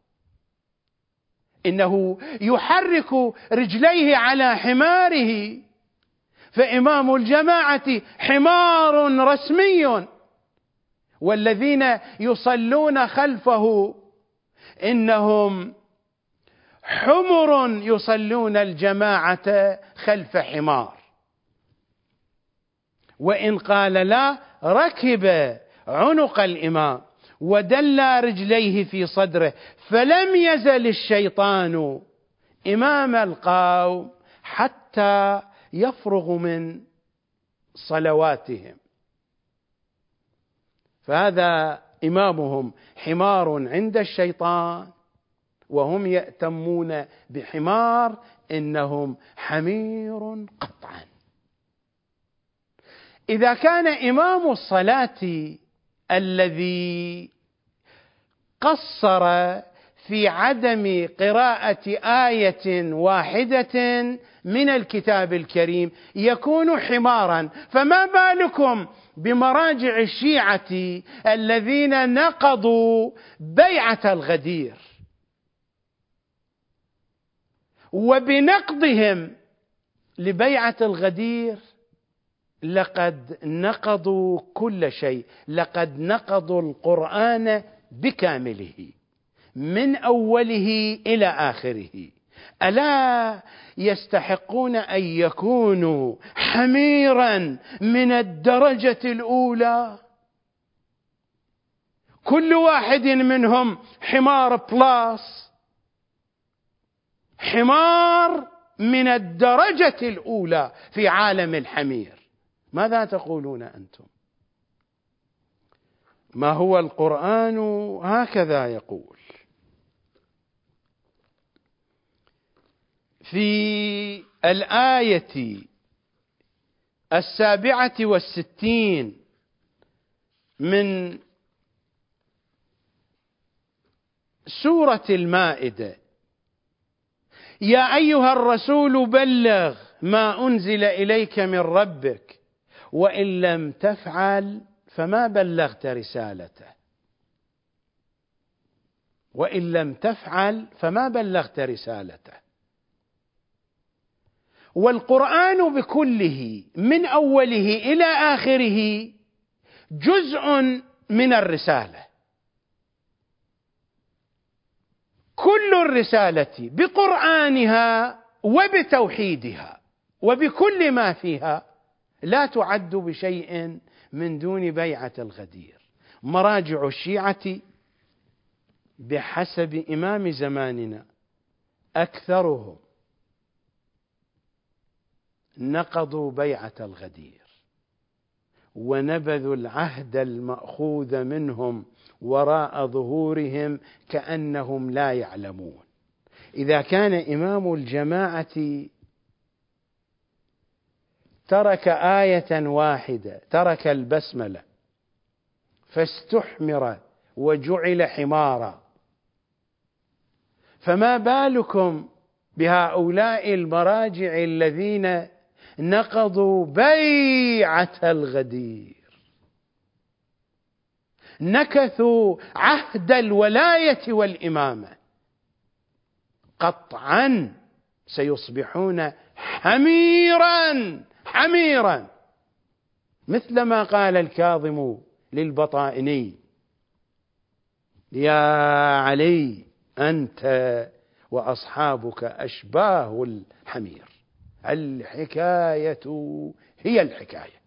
إنه يحرك رجليه على حماره، فإمام الجماعة حمار رسمي، والذين يصلون خلفه إنهم حمر يصلون الجماعة خلف حمار. وإن قال لا ركب عنق الإمام ودل رجليه في صدره، فلم يزل الشيطان إمام القوم حتى يفرغ من صلواتهم. فهذا إمامهم حمار عند الشيطان، وهم يأتمون بحمار، إنهم حمير قطعا. إذا كان إمام الصلاة الذي قصر في عدم قراءة آية واحدة من الكتاب الكريم يكون حمارا، فما بالكم بمراجع الشيعة الذين نقضوا بيعة الغدير، وبنقضهم لبيعة الغدير لقد نقضوا كل شيء، لقد نقضوا القرآن بكامله من أوله إلى آخره. ألا يستحقون أن يكونوا حميرا من الدرجة الأولى؟ كل واحد منهم حمار بلاس، حمار من الدرجة الأولى في عالم الحمير. ماذا تقولون أنتم؟ ما هو القرآن هكذا يقول في الآية 67 من سورة المائدة: يا أيها الرسول بلغ ما أنزل إليك من ربك وإن لم تفعل فما بلغت رسالته، وإن لم تفعل فما بلغت رسالته. والقرآن بكله من أوله إلى آخره جزء من الرسالة. كل الرسالة بقرآنها وبتوحيدها وبكل ما فيها، لا تعد بشيء من دون بيعة الغدير. مراجع الشيعة بحسب إمام زماننا أكثرهم نقضوا بيعة الغدير ونبذوا العهد المأخوذ منهم وراء ظهورهم كأنهم لا يعلمون. إذا كان إمام الجماعة ترك آية واحدة، ترك البسملة فاستحمر وجعل حمارا، فما بالكم بهؤلاء المراجع الذين نقضوا بيعة الغدير، نكثوا عهد الولاية والإمامة، قطعا سيصبحون حميرا حميرا، مثلما قال الكاظم للبطائني: يا علي أنت وأصحابك أشباه الحمير، الحكاية هي الحكاية.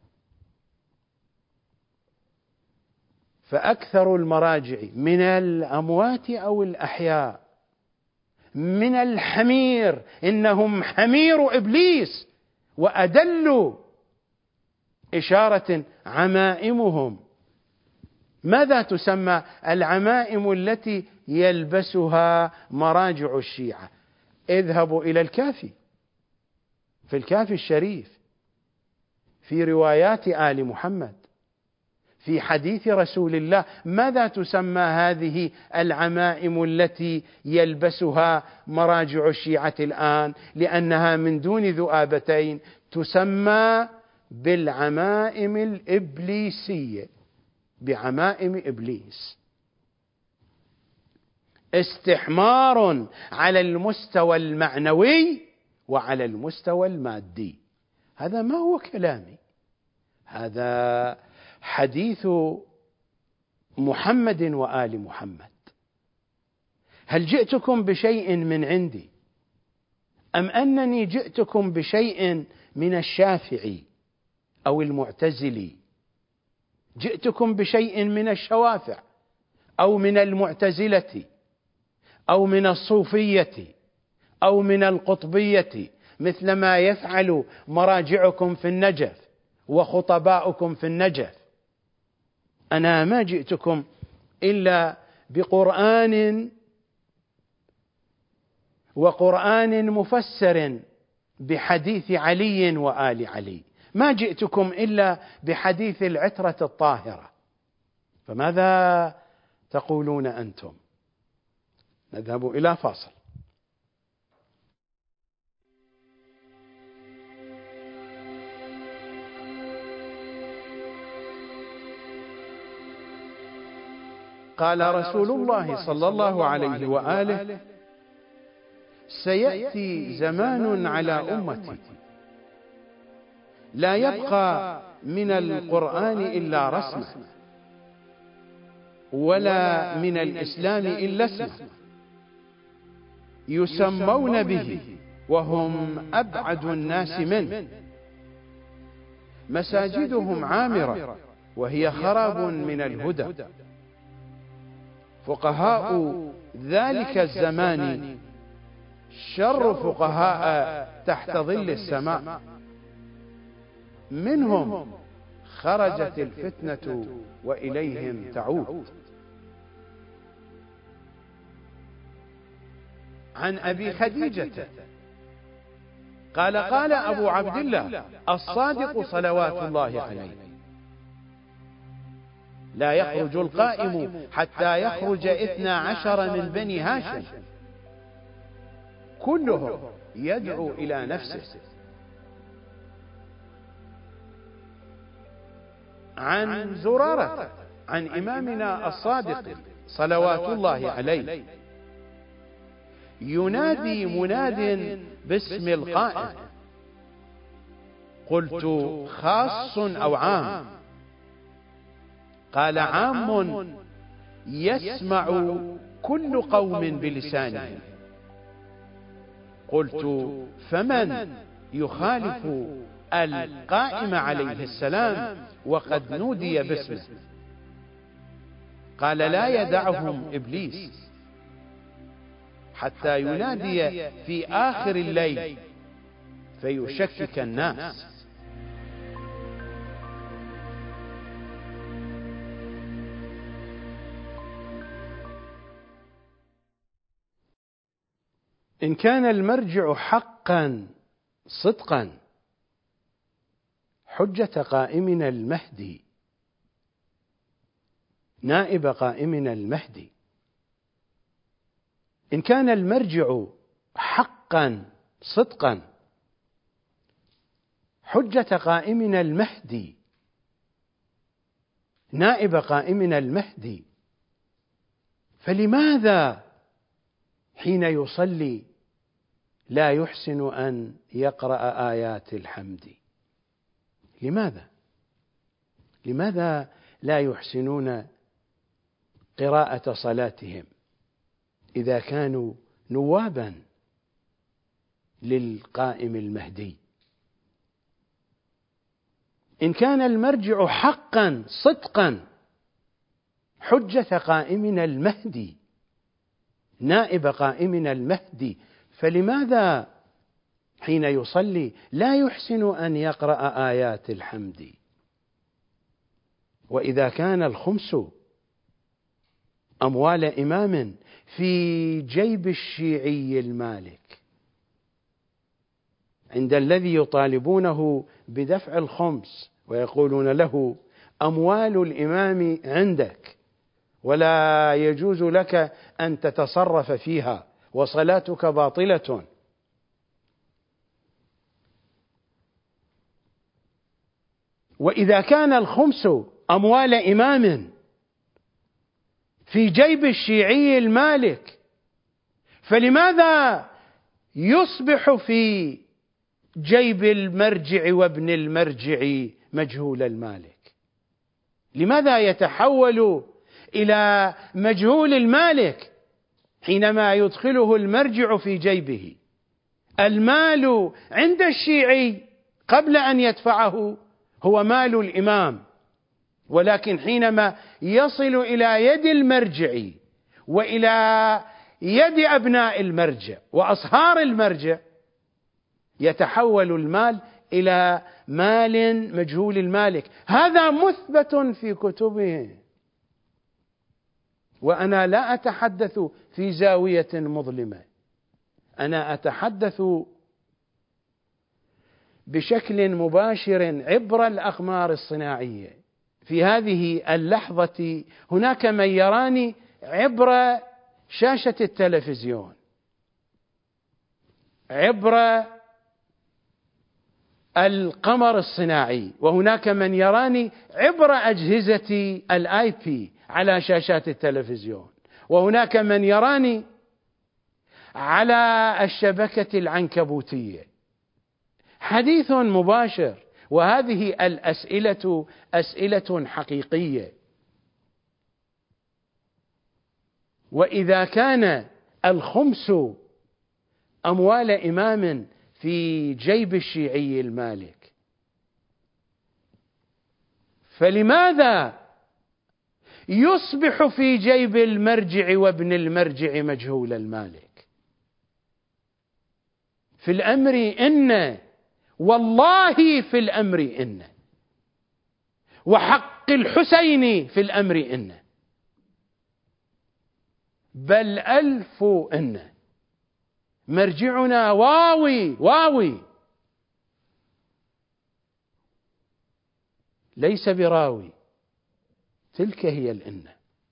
فأكثر المراجع من الأموات أو الأحياء من الحمير، إنهم حمير إبليس، وأدل إشارة عمائمهم. ماذا تسمى العمائم التي يلبسها مراجع الشيعة؟ اذهبوا إلى الكافي، في الكافي الشريف، في روايات آل محمد، في حديث رسول الله، ماذا تسمى هذه العمائم التي يلبسها مراجع الشيعة الآن؟ لأنها من دون ذؤابتين تسمى بالعمائم الإبليسية، بعمائم إبليس. استحمار على المستوى المعنوي وعلى المستوى المادي. هذا ما هو كلامي، هذا حديث محمد وآل محمد. هل جئتكم بشيء من عندي أم أنني جئتكم بشيء من الشافعي أو المعتزلي؟ جئتكم بشيء من الشوافع أو من المعتزلة أو من الصوفية أو من القطبية، مثلما يفعل مراجعكم في النجف وخطباؤكم في النجف. أنا ما جئتكم إلا بقرآن، وقرآن مفسر بحديث علي وآل علي، ما جئتكم إلا بحديث العترة الطاهرة. فماذا تقولون أنتم؟ نذهب إلى فاصل. قال رسول الله صلى الله عليه وآله: سيأتي زمان على أمتي لا يبقى من القرآن إلا رسمه، ولا من الإسلام إلا اسمه، يسمون به وهم أبعد الناس منه، مساجدهم عامرة وهي خراب من الهدى، فقهاء ذلك الزمان شر فقهاء تحت ظل السماء، منهم خرجت الفتنة وإليهم تعود. عن أبي خديجة قال: قال أبو عبد الله الصادق صلوات الله عليه: لا يخرج القائم حتى يخرج 12 من بني هاشم، كلهم يدعو إلى نفسه. عن زرارة عن إمامنا الصادق صلوات الله عليه: ينادي مناد باسم القائم، قلت: خاص أو عام؟ قال: عام يسمع كل قوم بلسانهم. قلت: فمن؟ يخالف القائم عليه السلام وقد نودي باسمه. قال لا يدعهم إبليس حتى ينادي في آخر الليل فيشكك الناس. إن كان المرجع حقا صدقا حجة قائمنا المهدي نائب قائمنا المهدي، إن كان المرجع حقا صدقا حجة قائمنا المهدي نائب قائمنا المهدي، فلماذا حين يصلي لا يحسن أن يقرأ آيات الحمد؟ لماذا لا يحسنون قراءة صلاتهم إذا كانوا نوابا للقائم المهدي؟ إن كان المرجع حقا صدقا حجة قائمنا المهدي نائب قائمنا المهدي، فلماذا حين يصلي لا يحسن أن يقرأ آيات الحمد؟ وإذا كان الخمس أموال إمام في جيب الشيعي المالك عند الذي يطالبونه بدفع الخمس ويقولون له أموال الإمام عندك ولا يجوز لك أن تتصرف فيها وصلاتك باطلة، وإذا كان الخمس أموال إمام في جيب الشيعي المالك فلماذا يصبح في جيب المرجع وابن المرجع مجهول المالك؟ لماذا يتحول إلى مجهول المالك حينما يدخله المرجع في جيبه؟ المال عند الشيعي قبل أن يدفعه هو مال الإمام، ولكن حينما يصل إلى يد المرجع وإلى يد أبناء المرجع وأصهار المرجع يتحول المال إلى مال مجهول المالك. هذا مثبت في كتبه، وأنا لا أتحدث في زاوية مظلمة، أنا أتحدث بشكل مباشر عبر الأقمار الصناعية. في هذه اللحظة هناك من يراني عبر شاشة التلفزيون، عبر القمر الصناعي، وهناك من يراني عبر أجهزة الآي بي على شاشات التلفزيون، وهناك من يراني على الشبكة العنكبوتية. حديث مباشر، وهذه الأسئلة أسئلة حقيقية. وإذا كان الخمس أموال إمام في جيب الشيعي المالك فلماذا يصبح في جيب المرجع وابن المرجع مجهول المالك؟ في الأمر إن، والله في الأمر إن، وحق الحسين في الأمر إن، بل ألف إن. مرجعنا واوي واوي ليس براوي، تلك هي الإن.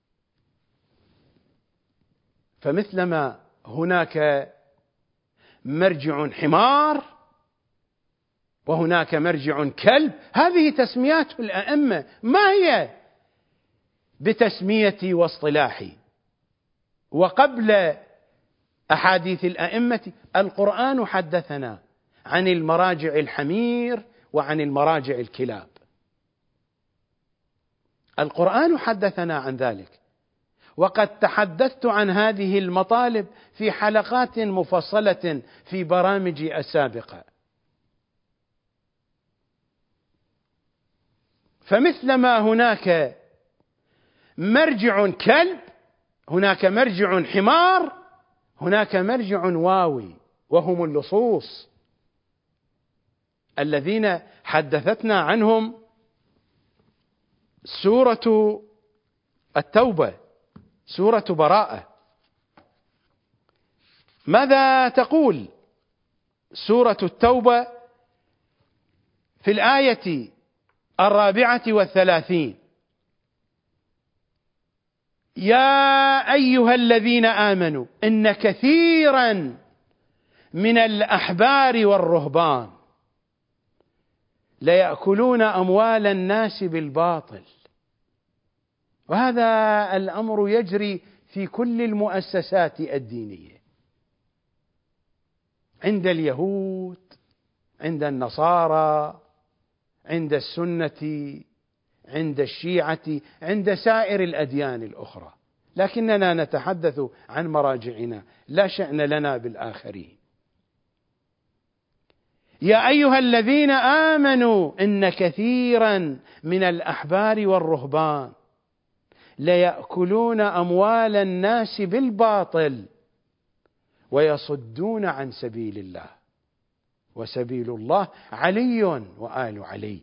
فمثلما هناك مرجع حمار وهناك مرجع كلب، هذه تسميات الأئمة، ما هي بتسميتي واصطلاحي. وقبل أحاديث الأئمة القرآن حدثنا عن المراجع الحمير وعن المراجع الكلاب، القرآن حدثنا عن ذلك، وقد تحدثت عن هذه المطالب في حلقات مفصلة في برامجي السابقة. فمثلما هناك مرجع كلب، هناك مرجع حمار، هناك مرجع واوي، وهم اللصوص الذين حدثتنا عنهم سورة التوبة، سورة براءة. ماذا تقول سورة التوبة في الآية 34؟ يا أيها الذين آمنوا إن كثيرا من الأحبار والرهبان ليأكلون أموال الناس بالباطل. وهذا الأمر يجري في كل المؤسسات الدينية، عند اليهود، عند النصارى، عند السنة، عند الشيعة، عند سائر الأديان الأخرى، لكننا نتحدث عن مراجعنا، لا شأن لنا بالآخرين. يا أيها الذين آمنوا إن كثيرا من الأحبار والرهبان ليأكلون أموال الناس بالباطل ويصدون عن سبيل الله وسبيل الله علي وآل علي.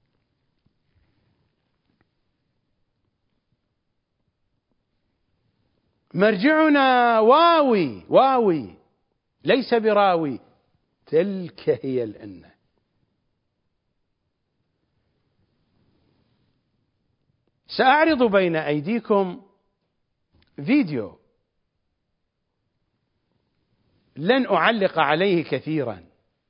مرجعنا واوي ليس براوي، تلك هي الأنة. سأعرض بين أيديكم فيديو لن أعلق عليه كثيرا،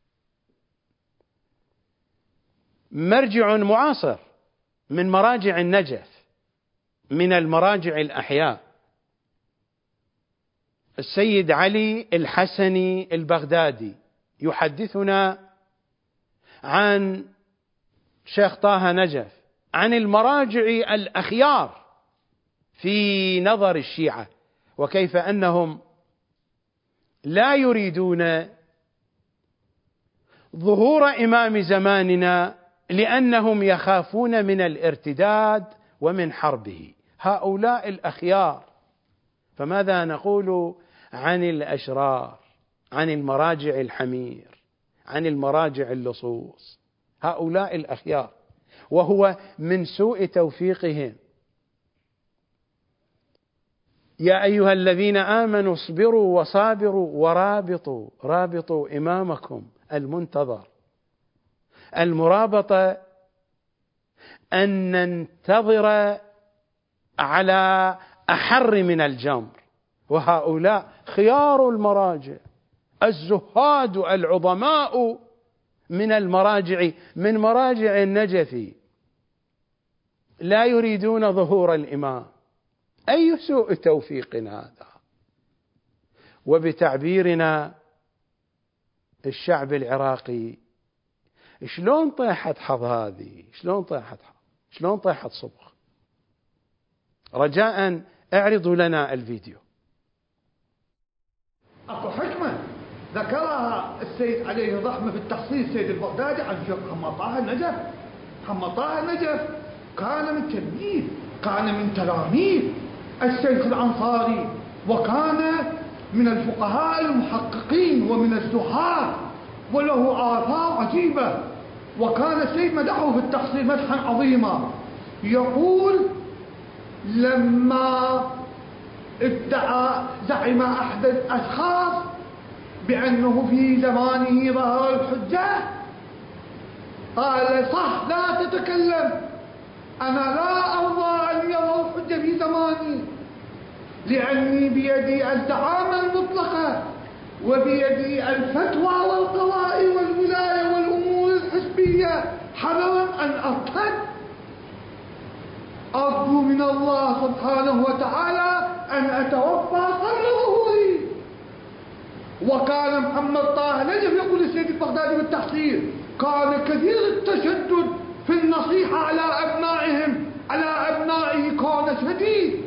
مرجع معاصر من مراجع النجف، من المراجع الأحياء، السيد علي الحسني البغدادي يحدثنا عن شيخ طه نجف، عن المراجع الأخيار في نظر الشيعة، وكيف أنهم لا يريدون ظهور إمام زماننا لأنهم يخافون من الارتداد ومن حربه. هؤلاء الأخيار. فماذا نقول عن الأشرار، عن المراجع الحمير، عن المراجع اللصوص؟ هؤلاء الأخيار، وهو من سوء توفيقهم. يا أيها الذين آمنوا اصبروا وصابروا ورابطوا، رابطوا إمامكم المنتظر. المرابطة أن ننتظر على أحر من الجمر، وهؤلاء خيار المراجع، الزهاد العظماء من المراجع، من مراجع النجف، لا يريدون ظهور الإمام. أي سوء توفيق هذا! وبتعبيرنا الشعب العراقي، شلون طيحت حظ هذه؟ شلون طيحت حظ؟ شلون طيحت صبغ؟ رجاء اعرضوا لنا الفيديو. اكو حكمة ذكرها السيد عليه الرحمة في التحصيل السيد البغدادي عن شيخ محمد طه النجف. محمد طه النجف كان من تلميذ، كان من تلاميذ الشيخ الأنصاري، وكان من الفقهاء المحققين ومن الزهاد، وله آثار عجيبة. وكان السيد مدحه في التحصيل مدحا عظيما، يقول لما ادعى زعم أحد الأشخاص بأنه في زمانه ظهر الحجة، قال صح لا تتكلم، أنا لا أرضى أن يظهر الحجة في زماني، لأني بيدي الزعامة المطلقة وبيدي الفتوى والقضاء والولاية والأمور الحزبية، حذرا أن أرتد. أرجو من الله سبحانه وتعالى أن أتوفى قبل ظهوري. وكان محمد طه نجف يقول السيد البغدادي بالتحصيل كان كثير التشدد في النصيحة على أبنائهم، على أبنائه كان شديد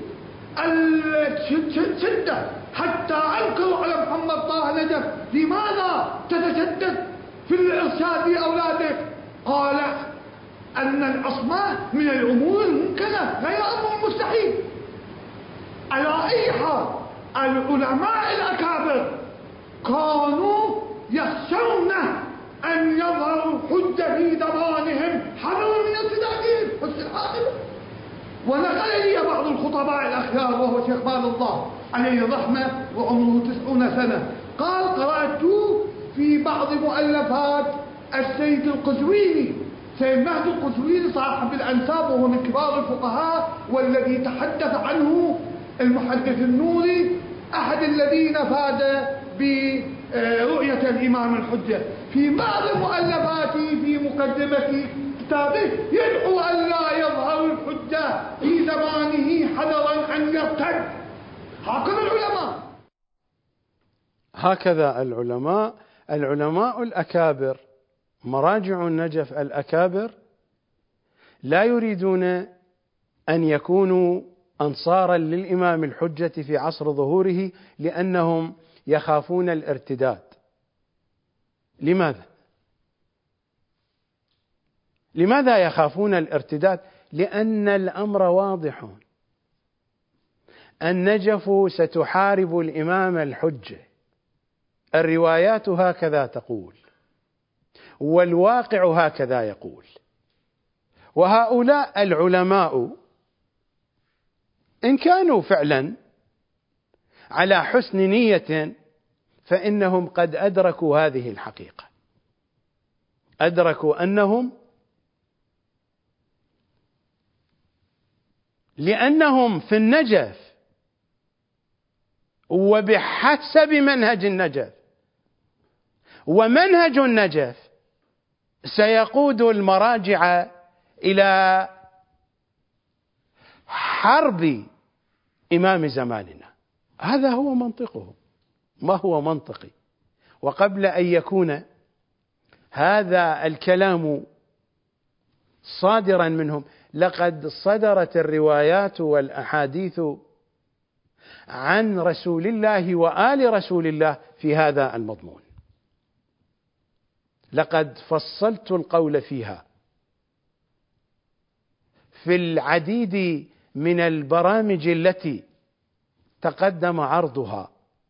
الشدة، حتى أنكروا على محمد طه نجف لماذا تتشدد في الإرشاد لأولادك؟ قال أن العصمة من الأمور الممكنة غير أمر مستحيل. على أي حال العلماء الأكابر كانوا يخشون أن يظهروا الحجة في زمانهم حذرا من ارتدادهم حسن العاقبة. ونقل لي بعض الخطباء الأخيار وهو شيخ بال الله عليه الرحمة وعمره 90 سنة، قال: قرأت في بعض مؤلفات السيد القزويني، سيد مهدي القزويني صاحب الأنساب وهو من كبار الفقهاء والذي تحدث عنه المحدث النوري، أحد الذين فاز برؤية الإمام الحجة، في بعض مؤلفاته في مقدمة كتابه يدعو أن لا يظهر الحجة في زمانه حذرا أن يرتد. هكذا العلماء، هكذا العلماء الأكابر، مراجع النجف الأكابر لا يريدون أن يكونوا أنصارا للإمام الحجة في عصر ظهوره، لأنهم يخافون الارتداد. لماذا يخافون الارتداد؟ لأن الأمر واضح، النجف ستحارب الإمام الحجة، الروايات هكذا تقول والواقع هكذا يقول. وهؤلاء العلماء إن كانوا فعلا على حسن نية فإنهم قد أدركوا هذه الحقيقة، أدركوا أنهم لأنهم في النجف وبحسب منهج النجف، ومنهج النجف سيقود المراجع إلى حرب إمام زماننا. هذا هو منطقه، ما هو منطقي. وقبل أن يكون هذا الكلام صادرا منهم لقد صدرت الروايات والأحاديث عن رسول الله وآل رسول الله في هذا المضمون، لقد فصلت القول فيها في العديد من البرامج التي تقدم عرضها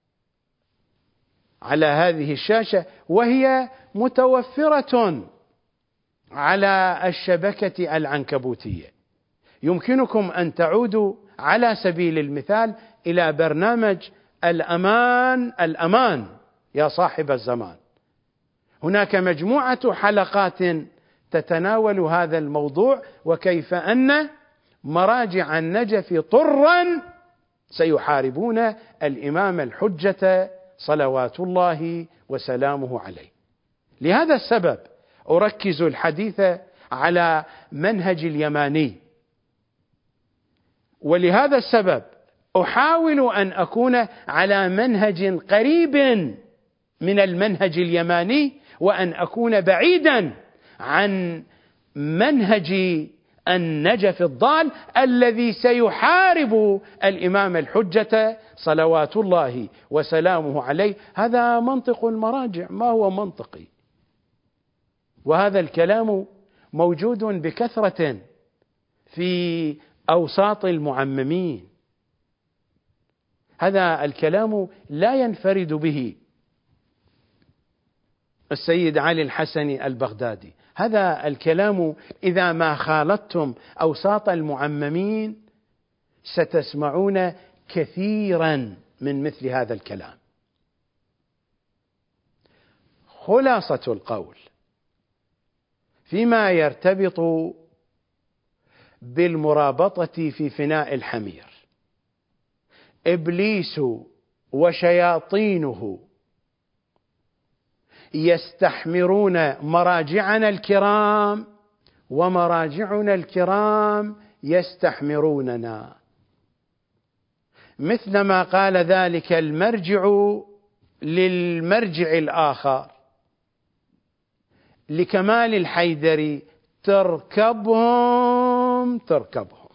على هذه الشاشة، وهي متوفرة على الشبكة العنكبوتية. يمكنكم أن تعودوا على سبيل المثال إلى برنامج الأمان يا صاحب الزمان. هناك مجموعة حلقات تتناول هذا الموضوع، وكيف أن مراجع النجف طرا سيحاربون الإمام الحجة صلوات الله وسلامه عليه. لهذا السبب أركز الحديث على منهج اليماني، ولهذا السبب أحاول أن أكون على منهج قريب من المنهج اليماني، وأن أكون بعيدا عن منهج النجف الضال الذي سيحارب الإمام الحجة صلوات الله وسلامه عليه. هذا منطق المراجع، ما هو منطقي. وهذا الكلام موجود بكثرة في أوساط المعممين، هذا الكلام لا ينفرد به السيد علي الحسني البغدادي، هذا الكلام إذا ما خالطتم أوساط المعممين ستسمعون كثيرا من مثل هذا الكلام. خلاصة القول فيما يرتبط بالمرابطة في فناء الحمير: إبليس وشياطينه يستحمرون مراجعنا الكرام، ومراجعنا الكرام يستحمروننا، مثلما قال ذلك المرجع للمرجع الآخر لكمال الحيدري: تركبهم تركبهم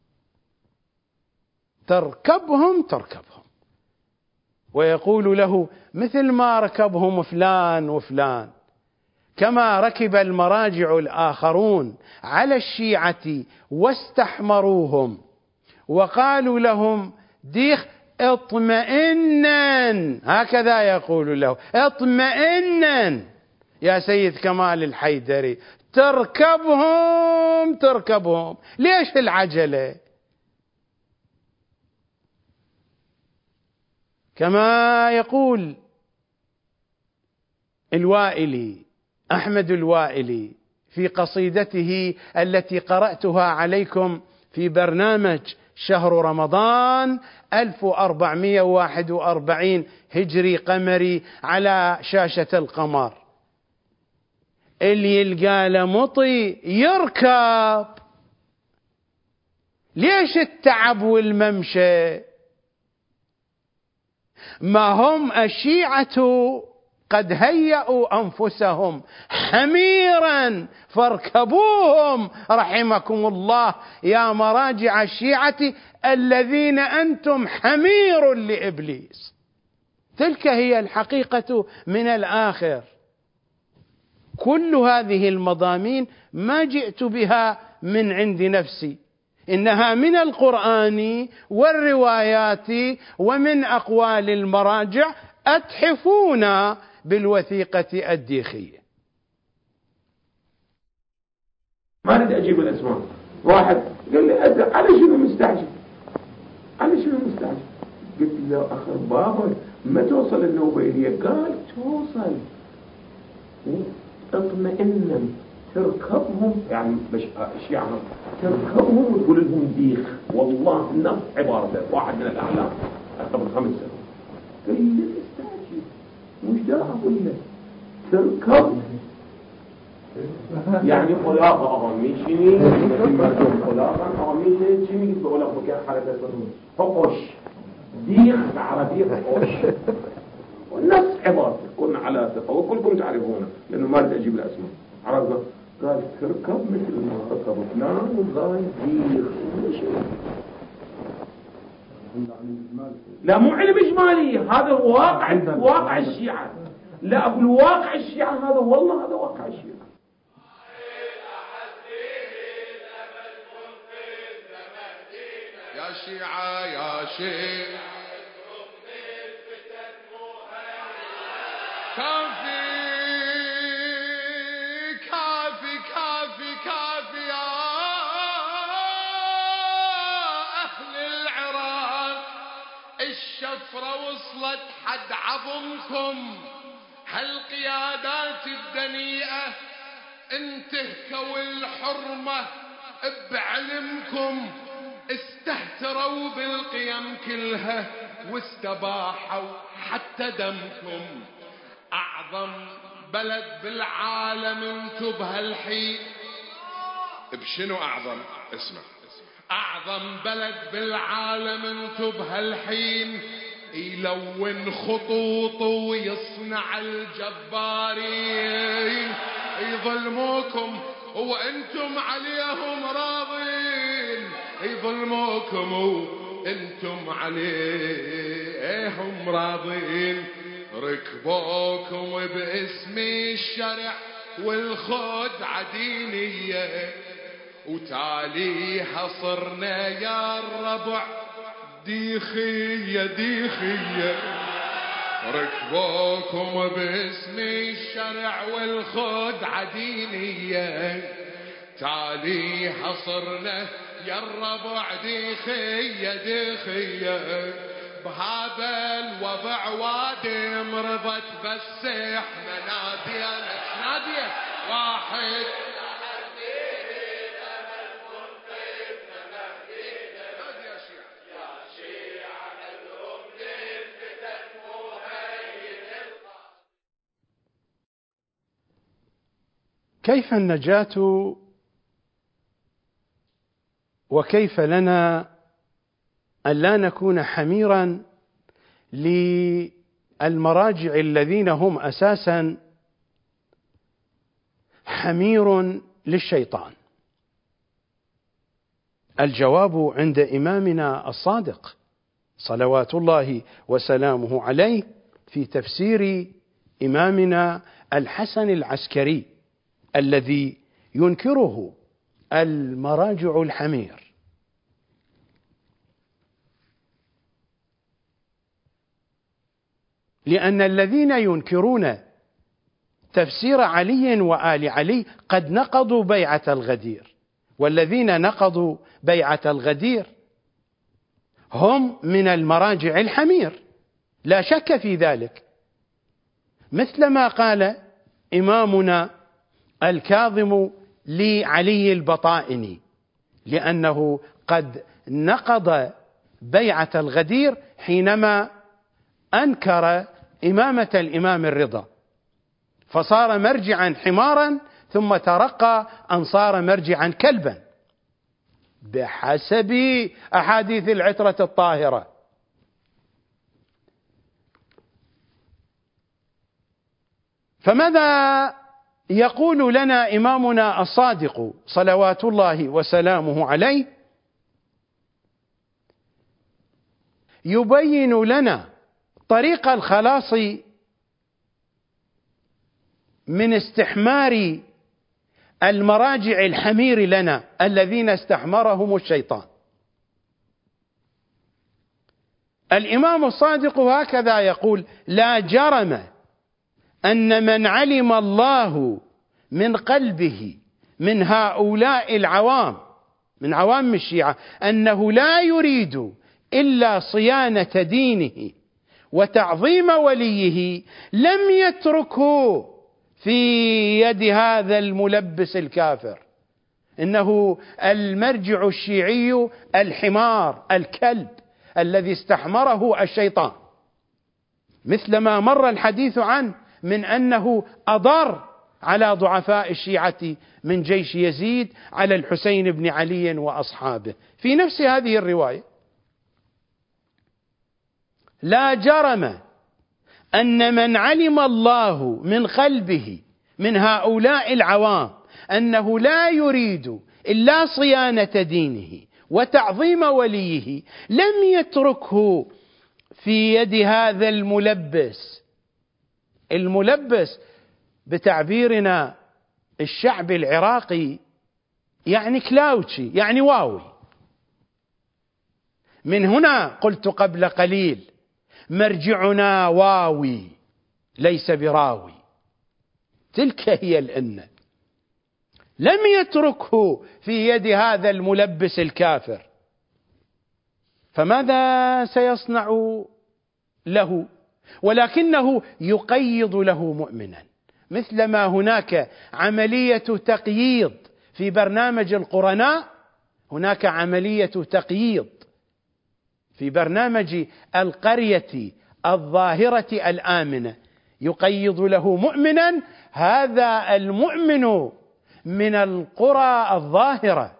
تركبهم تركبهم، ويقول له: مثل ما ركبهم فلان وفلان، كما ركب المراجع الآخرون على الشيعة واستحمروهم وقالوا لهم ديخ اطمئنا، هكذا يقول له اطمئنا يا سيد كمال الحيدري، تركبهم، ليش العجلة؟ كما يقول الوائلي أحمد الوائلي في قصيدته التي قرأتها عليكم في برنامج شهر رمضان 1441 هجري قمري على شاشة القمر: اللي يلقى له مطي يركب، ليش التعب والممشى؟ ما هم الشيعة قد هيئوا أنفسهم حميرا فاركبوهم رحمكم الله يا مراجع الشيعة الذين أنتم حمير لإبليس. تلك هي الحقيقة من الآخر. كل هذه المضامين ما جئت بها من عند نفسي، إنها من القرآن والروايات ومن أقوال المراجع أتحفون بالوثيقة الديخية. ما أريد أجيب الأسماء. واحد قال لي على شنو مستعجل؟ قلت له أخر بابا ما توصل النوبة إلي؟ قال توصل، اطمئنا تركبهم، يعني الشيعة تركبهم وتقول لهم ديخ. والله نص عبارته واحد من الأعلام قبل 5 سنوات قال لي استعجل، مش دا أقول لك تركب يعني خلاقة أغميشني خلاقة أغميشني شنو يقول لك بكاء حركة حقوش ديخ بعربية حقوش والنص عبارته كنا على ثقة وكلكم تعرفونه لأنه ما بدي أجيب الأسماء. عرفنا قال تركب مثل ما ركب فلان وقال ديخ. لا مو علم إجمالي، هذا واقع الشيعة. لا أقول واقع الشيعة، هذا والله هذا واقع الشيعة. يا شيعة يا شيعة كافي يا أهل العراق، الشفرة وصلت حد عظمكم، هالقيادات الدنيئة انتهكوا الحرمة بعلمكم، استهتروا بالقيم كلها واستباحوا حتى دمكم. أعظم بلد بالعالم انتو بهالحين، بشنو أعظم؟ اسمع، أعظم بلد بالعالم انتو بهالحين، يلون خطوط ويصنع الجبارين، يظلموكم وانتم عليهم راضين، يظلموكم وانتم عليهم راضين، ركبوكم باسم الشرع والخدعة دينية، وتاليها صرنا يا الربع ديخية. ركبوكم باسم الشرع والخدعة دينية، تاليها صرنا يا الربع ديخية. بهذا الوضع وادم رضت بس احنا نادية واحد كيف النجاة وكيف لنا أن لا نكون حميرا للمراجع الذين هم أساسا حمير للشيطان؟ الجواب عند إمامنا الصادق صلوات الله وسلامه عليه في تفسير إمامنا الحسن العسكري الذي ينكره المراجع الحمير، لأن الذين ينكرون تفسير علي وآل علي قد نقضوا بيعة الغدير، والذين نقضوا بيعة الغدير هم من المراجع الحمير لا شك في ذلك، مثلما قال إمامنا الكاظم لعلي البطائني، لأنه قد نقض بيعة الغدير حينما أنكر إمامة الإمام الرضا، فصار مرجعا حمارا ثم ترقى أن صار مرجعا كلبا بحسب أحاديث العترة الطاهرة. فماذا يقول لنا إمامنا الصادق صلوات الله وسلامه عليه؟ يبين لنا طريق الخلاص من استحمار المراجع الحمير لنا الذين استحمرهم الشيطان. الإمام الصادق هكذا يقول: لا جرم أن من علم الله من قلبه من هؤلاء العوام، من عوام الشيعة، أنه لا يريد إلا صيانة دينه وتعظيم وليه، لم يتركه في يد هذا الملبس الكافر. إنه المرجع الشيعي الحمار الكلب الذي استحمره الشيطان، مثلما مر الحديث عنه من أنه أضر على ضعفاء الشيعة من جيش يزيد على الحسين بن علي وأصحابه في نفس هذه الرواية. لا جرم أن من علم الله من قلبه من هؤلاء العوام أنه لا يريد إلا صيانة دينه وتعظيم وليه، لم يتركه في يد هذا الملبس. الملبس بتعبيرنا الشعب العراقي يعني كلاوتشي، يعني واوي. من هنا قلت قبل قليل: مرجعنا واوي ليس براوي. تلك هي الأنة. لم يتركه في يد هذا الملبس الكافر، فماذا سيصنع له؟ ولكنه يقيض له مؤمنا، مثلما هناك عملية تقييض في برنامج القرناء، هناك عملية تقييض في برنامج القرية الظاهرة الآمنة، يقيض له مؤمنا. هذا المؤمن من القرى الظاهرة،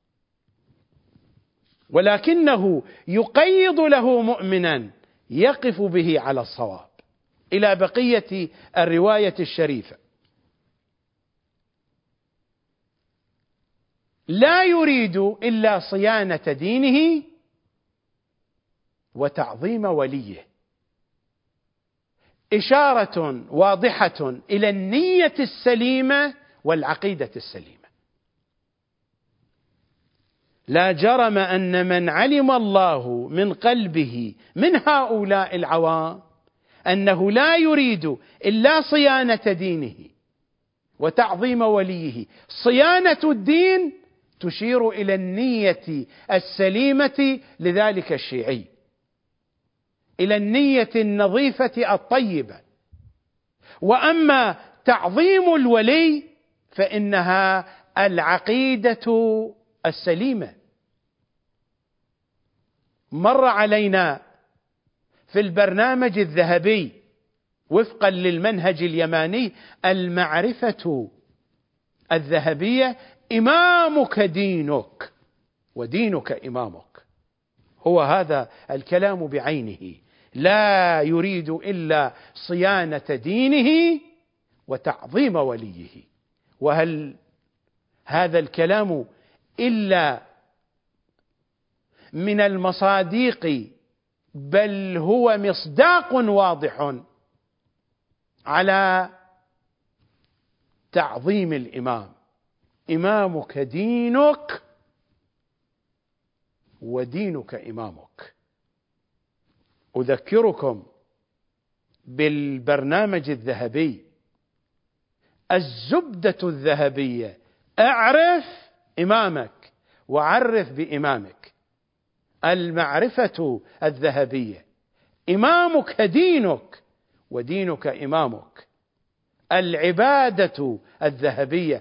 ولكنه يقيض له مؤمنا يقف به على الصواب. إلى بقية الرواية الشريفة: لا يريد إلا صيانة دينه وتعظيم وليه، إشارة واضحة إلى النية السليمة والعقيدة السليمة. لا جرم أن من علم الله من قلبه من هؤلاء العوام أنه لا يريد إلا صيانة دينه وتعظيم وليه. صيانة الدين تشير إلى النية السليمة لذلك الشيعي، إلى النية النظيفة الطيبة. وأما تعظيم الولي فإنها العقيدة السليمة. مر علينا في البرنامج الذهبي وفقا للمنهج اليماني المعرفة الذهبية: إمامك دينك ودينك إمامك. هو هذا الكلام بعينه. لا يريد إلا صيانة دينه وتعظيم وليه. وهل هذا الكلام إلا من المصادق، بل هو مصداق واضح على تعظيم الإمام. إمامك دينك ودينك إمامك. أذكركم بالبرنامج الذهبي، الزبدة الذهبية: اعرف إمامك وعرف بإمامك. المعرفة الذهبية: إمامك دينك ودينك إمامك. العبادة الذهبية: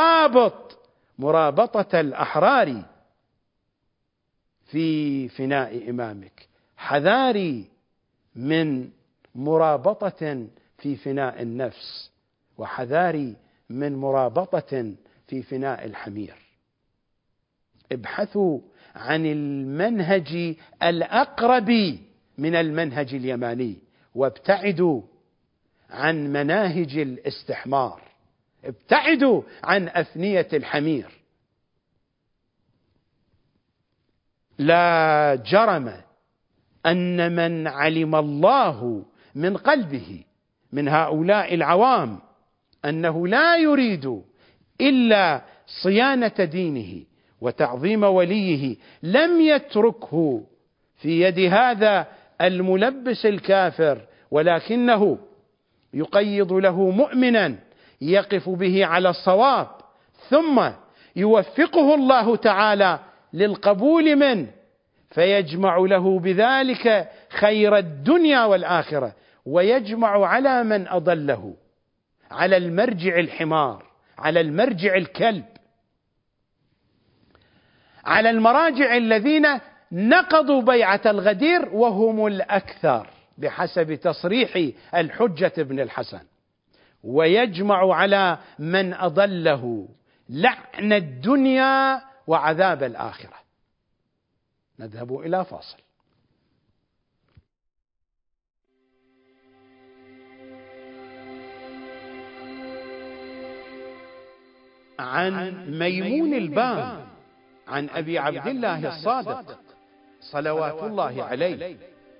مرابطة الأحرار في فناء إمامك. حذاري من مرابطة في فناء النفس، وحذاري من مرابطة في فناء الحمير. ابحثوا عن المنهج الأقرب من المنهج اليماني، وابتعدوا عن مناهج الاستحمار، ابتعدوا عن أفنية الحمير. لا جرم أن من علم الله من قلبه من هؤلاء العوام أنه لا يريد إلا صيانة دينه وتعظيم وليه لم يتركه في يد هذا الملبس الكافر، ولكنه يقيض له مؤمنا يقف به على الصواب، ثم يوفقه الله تعالى للقبول منه، فيجمع له بذلك خير الدنيا والآخرة، ويجمع على من أضله، على المرجع الحمار، على المرجع الكلب، على المراجع الذين نقضوا بيعة الغدير وهم الأكثر بحسب تصريح الحجة بن الحسن، ويجمع على من أضله لعن الدنيا وعذاب الآخرة. نذهب إلى فاصل. عن ميمون البام عن أبي عبد الله الصادق صلوات الله عليه: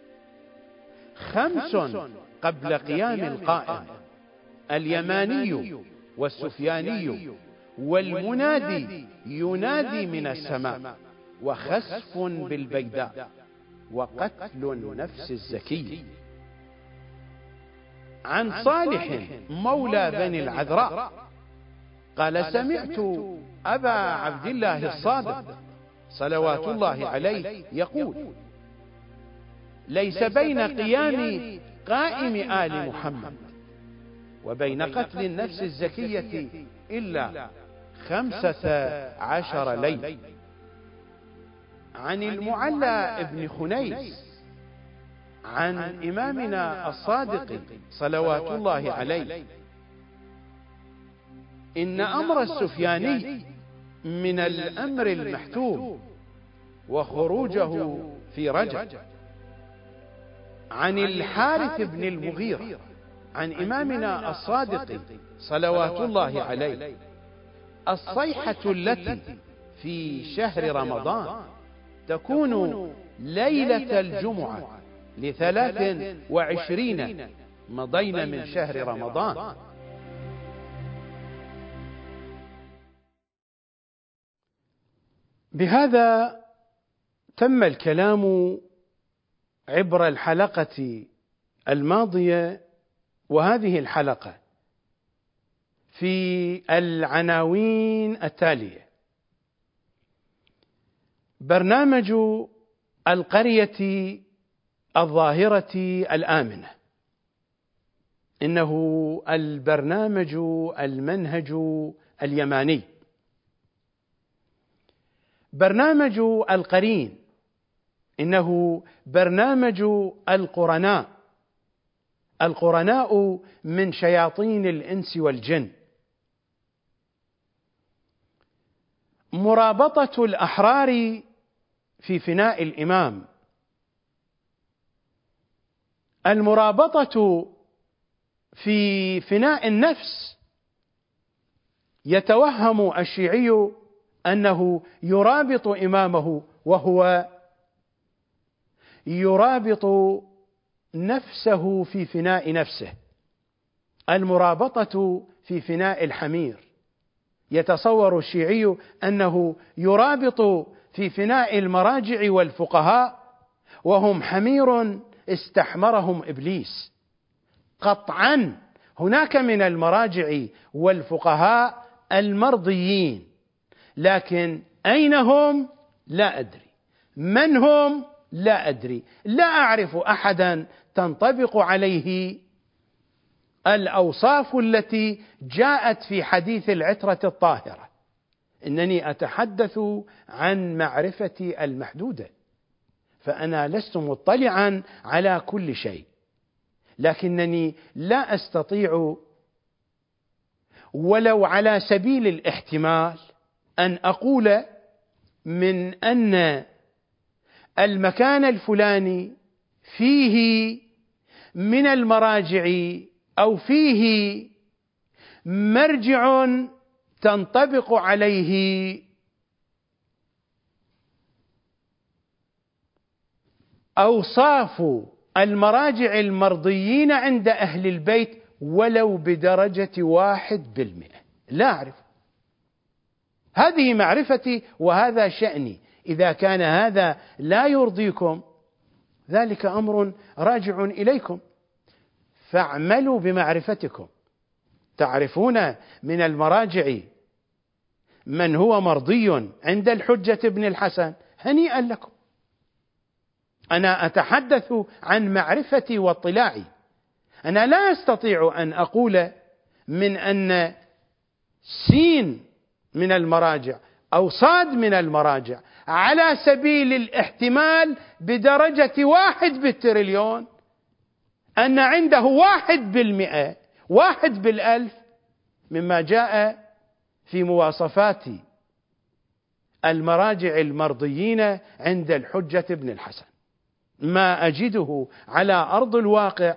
5 قبل قيام القائم: اليماني والسفياني والمنادي ينادي من السماء، وخسف بالبيداء، وقتل النفس الزكي. عن صالح مولى بني العذراء قال: سمعت أبا عبد الله الصادق صلوات الله عليه يقول: ليس بين قيام قائم آل محمد وبين قتل النفس الزكية إلا 15 ليلة. عن المعلى ابن خنيس عن إمامنا الصادق صلوات الله عليه: إن أمر السفياني من الأمر المحتوم، وخروجه في رجب. عن الحارث بن المغيرة عن إمامنا الصادق صلوات الله عليه: الصيحة التي في شهر رمضان تكون ليلة الجمعة ل23 مضين من شهر رمضان. بهذا تم الكلام عبر الحلقة الماضية وهذه الحلقة في العناوين التالية: برنامج القرية الظاهرة الآمنة، إنه البرنامج المنهج اليماني. برنامج القرين، إنه برنامج القرناء، القرناء من شياطين الإنس والجن. مرابطة الأحرار في فناء الإمام، المرابطة في فناء النفس. يتوهم الشيعي أنه يرابط إمامه وهو يرابط نفسه في فناء نفسه. المرابطة في فناء الحمير. يتصور الشيعي أنه يرابط في فناء المراجع والفقهاء وهم حمير استحمرهم إبليس. قطعا هناك من المراجع والفقهاء المرضيين، لكن أين هم؟ لا أدري. من هم؟ لا أدري. لا أعرف أحدا تنطبق عليه الأوصاف التي جاءت في حديث العترة الطاهرة. إنني أتحدث عن معرفتي المحدودة، فأنا لست مطلعا على كل شيء، لكنني لا أستطيع ولو على سبيل الاحتمال أن أقول من أن المكان الفلاني فيه من المراجع أو فيه مرجع تنطبق عليه أوصاف المراجع المرضيين عند أهل البيت ولو بدرجة 1%. لا أعرف. هذه معرفتي وهذا شأني. إذا كان هذا لا يرضيكم ذلك أمر راجع إليكم، فاعملوا بمعرفتكم. تعرفون من المراجع من هو مرضي عند الحجة بن الحسن، هنيئا لكم. أنا أتحدث عن معرفتي واطلاعي. أنا لا أستطيع أن أقول من أن سين من المراجع أو صاد من المراجع على سبيل الاحتمال بدرجة 1/1,000,000 أن عنده 1%، 1/1000 مما جاء في مواصفات المراجع المرضيين عند الحجة بن الحسن. ما أجده على أرض الواقع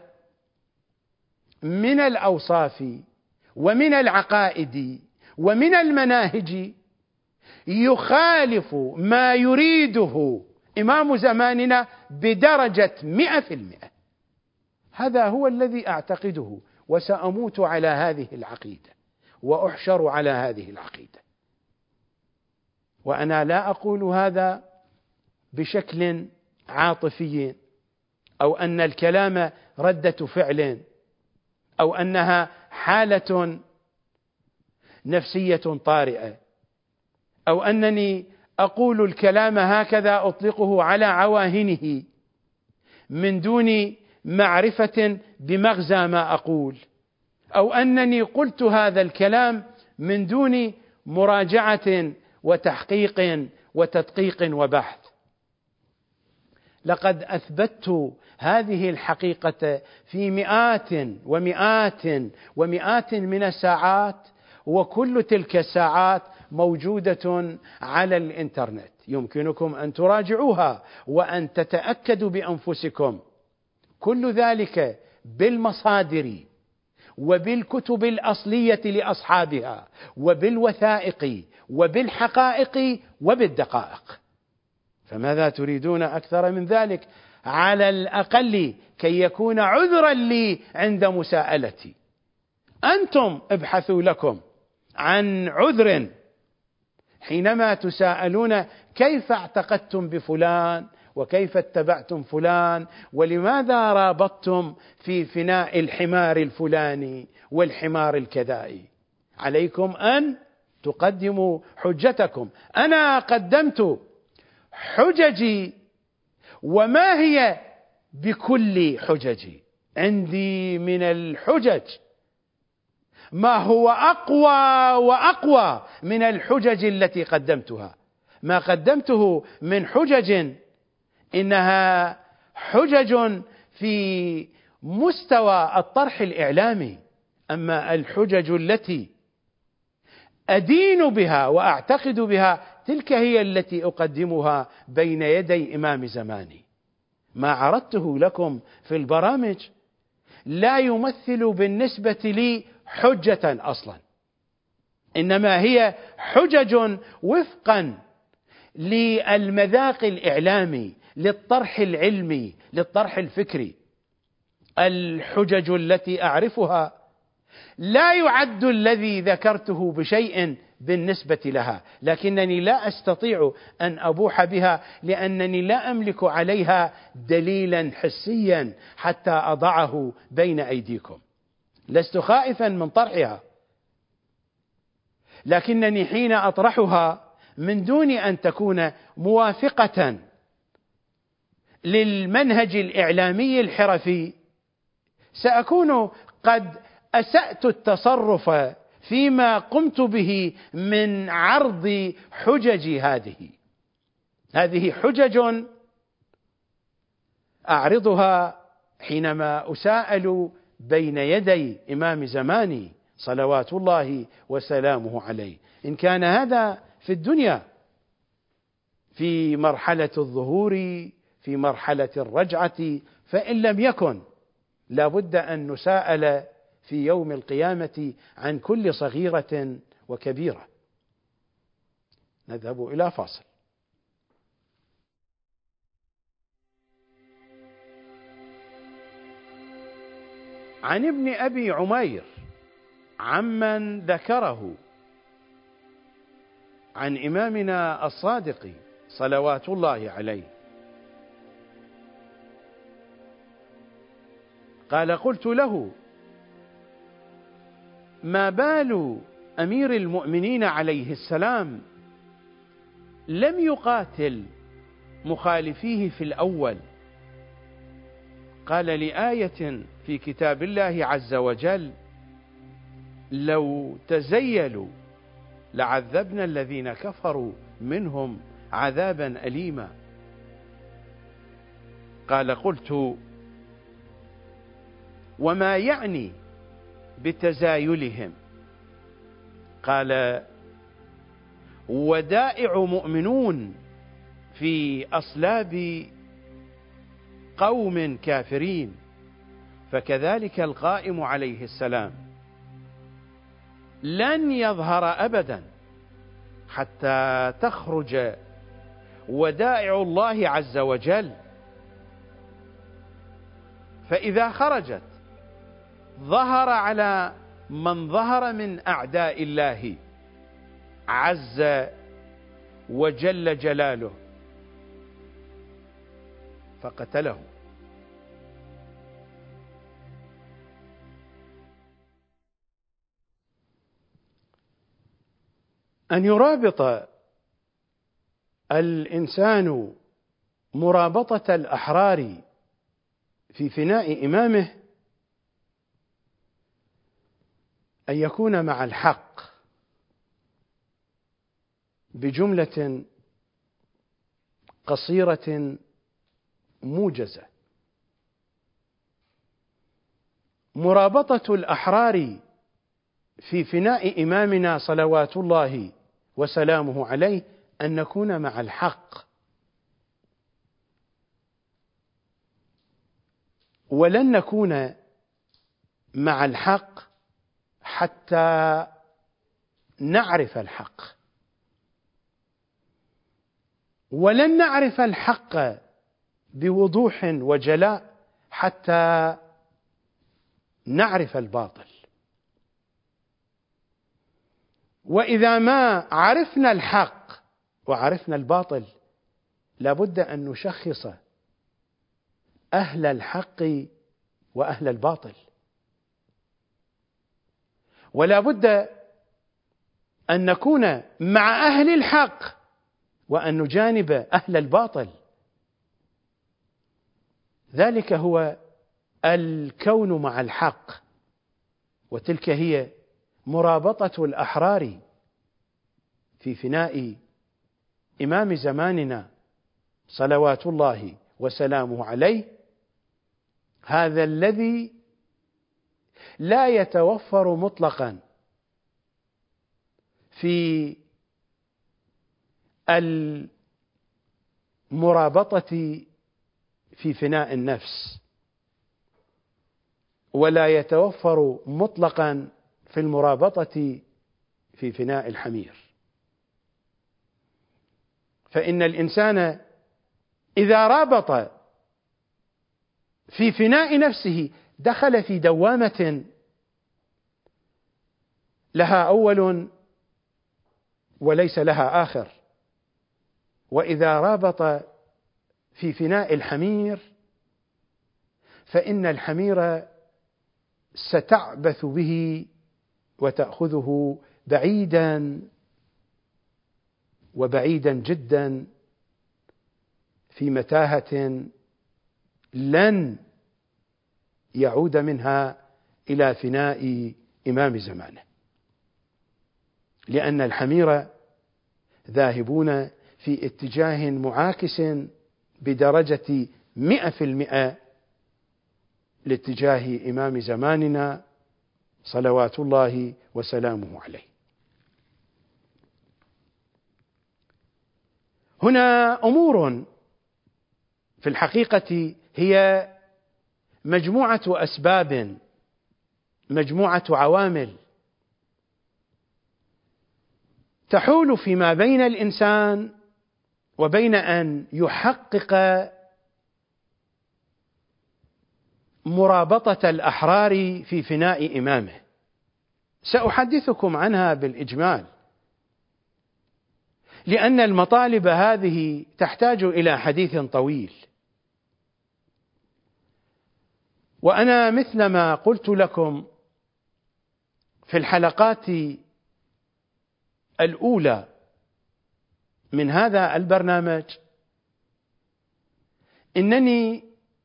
من الأوصاف ومن العقائد ومن المناهج يخالف ما يريده إمام زماننا بدرجة 100%. هذا هو الذي أعتقده، وسأموت على هذه العقيدة وأحشر على هذه العقيدة. وأنا لا أقول هذا بشكل عاطفي أو أن الكلام ردة فعل أو أنها حالة نفسية طارئة أو أنني أقول الكلام هكذا أطلقه على عواهنه من دون معرفة بمغزى ما أقول، أو أنني قلت هذا الكلام من دون مراجعة وتحقيق وتدقيق وبحث. لقد أثبتت هذه الحقيقة في مئات ومئات ومئات من الساعات، وكل تلك الساعات موجودة على الإنترنت، يمكنكم أن تراجعوها وأن تتأكدوا بأنفسكم. كل ذلك بالمصادر وبالكتب الأصلية لأصحابها وبالوثائق وبالحقائق وبالدقائق. فماذا تريدون أكثر من ذلك؟ على الأقل كي يكون عذرا لي عند مساءلتي. أنتم ابحثوا لكم عن عذر حينما تساءلون كيف اعتقدتم بفلان وكيف اتبعتم فلان ولماذا رابطتم في فناء الحمار الفلاني والحمار الكذائي. عليكم أن تقدموا حجتكم. أنا قدمت حججي، وما هي بكل حججي. عندي من الحجج ما هو أقوى وأقوى من الحجج التي قدمتها. ما قدمته من حجج إنها حجج في مستوى الطرح الإعلامي، أما الحجج التي أدين بها وأعتقد بها تلك هي التي أقدمها بين يدي إمام زماني. ما عرضته لكم في البرامج لا يمثل بالنسبة لي حجة أصلا، إنما هي حجج وفقا للمذاق الإعلامي للطرح العلمي للطرح الفكري. الحجج التي أعرفها لا يعد الذي ذكرته بشيء بالنسبة لها، لكنني لا أستطيع أن أبوح بها لأنني لا أملك عليها دليلا حسيا حتى أضعه بين أيديكم. لست خائفا من طرحها، لكنني حين أطرحها من دون أن تكون موافقة للمنهج الإعلامي الحرفي سأكون قد أسأت التصرف فيما قمت به من عرض حجج هذه حجج أعرضها حينما أساءل بين يدي إمام زماني صلوات الله وسلامه عليه. إن كان هذا في الدنيا في مرحلة الظهور، في مرحلة الرجعة، فإن لم يكن لابد أن نساءل في يوم القيامة عن كل صغيرة وكبيرة. نذهب إلى فاصل. عن ابن أبي عمير عمن ذكره عن إمامنا الصادق صلوات الله عليه قال: قلت له: ما بال أمير المؤمنين عليه السلام لم يقاتل مخالفيه في الأول؟ قال: لآية في كتاب الله عز وجل: لو تزيلوا لعذبنا الذين كفروا منهم عذابا أليما. قال: قلت: وما يعني بتزايلهم؟ قال: ودائع مؤمنون في أصلاب قوم كافرين، فكذلك القائم عليه السلام لن يظهر أبدا حتى تخرج ودائع الله عز وجل، فإذا خرجت ظهر على من ظهر من أعداء الله عز وجل جلاله فقتله. أن يرابط الإنسان مرابطة الأحرار في فناء إمامه أن يكون مع الحق بجملة قصيرة موجزة. مرابطة الأحرار في فناء إمامنا صلوات الله وسلامه عليه أن نكون مع الحق، ولن نكون مع الحق حتى نعرف الحق، ولن نعرف الحق بوضوح وجلاء حتى نعرف الباطل. وإذا ما عرفنا الحق وعرفنا الباطل لابد أن نشخص أهل الحق وأهل الباطل، ولا بد أن نكون مع أهل الحق وأن نجانب أهل الباطل. ذلك هو الكون مع الحق، وتلك هي مرابطة الأحرار في فناء إمام زماننا صلوات الله وسلامه عليه، هذا الذي لا يتوفر مطلقا في المرابطة في فناء النفس، ولا يتوفر مطلقا في المرابطة في فناء الحمير. فإن الإنسان إذا رابط في فناء نفسه دخل في دوامة لها أول وليس لها آخر، وإذا رابط في فناء الحمير فإن الحمير ستعبث به وتأخذه بعيدا وبعيدا جدا في متاهة لن يعود منها إلى فناء إمام زمانه، لأن الحمير ذاهبون في اتجاه معاكس بدرجة 100% لاتجاه إمام زماننا صلوات الله وسلامه عليه. هنا أمور في الحقيقة هي مجموعة أسباب، مجموعة عوامل تحول فيما بين الإنسان وبين أن يحقق مرابطة الأحرار في فناء إمامه. سأحدثكم عنها بالإجمال، لأن المطالب هذه تحتاج إلى حديث طويل، وأنا مثلما قلت لكم في الحلقات الأولى من هذا البرنامج إنني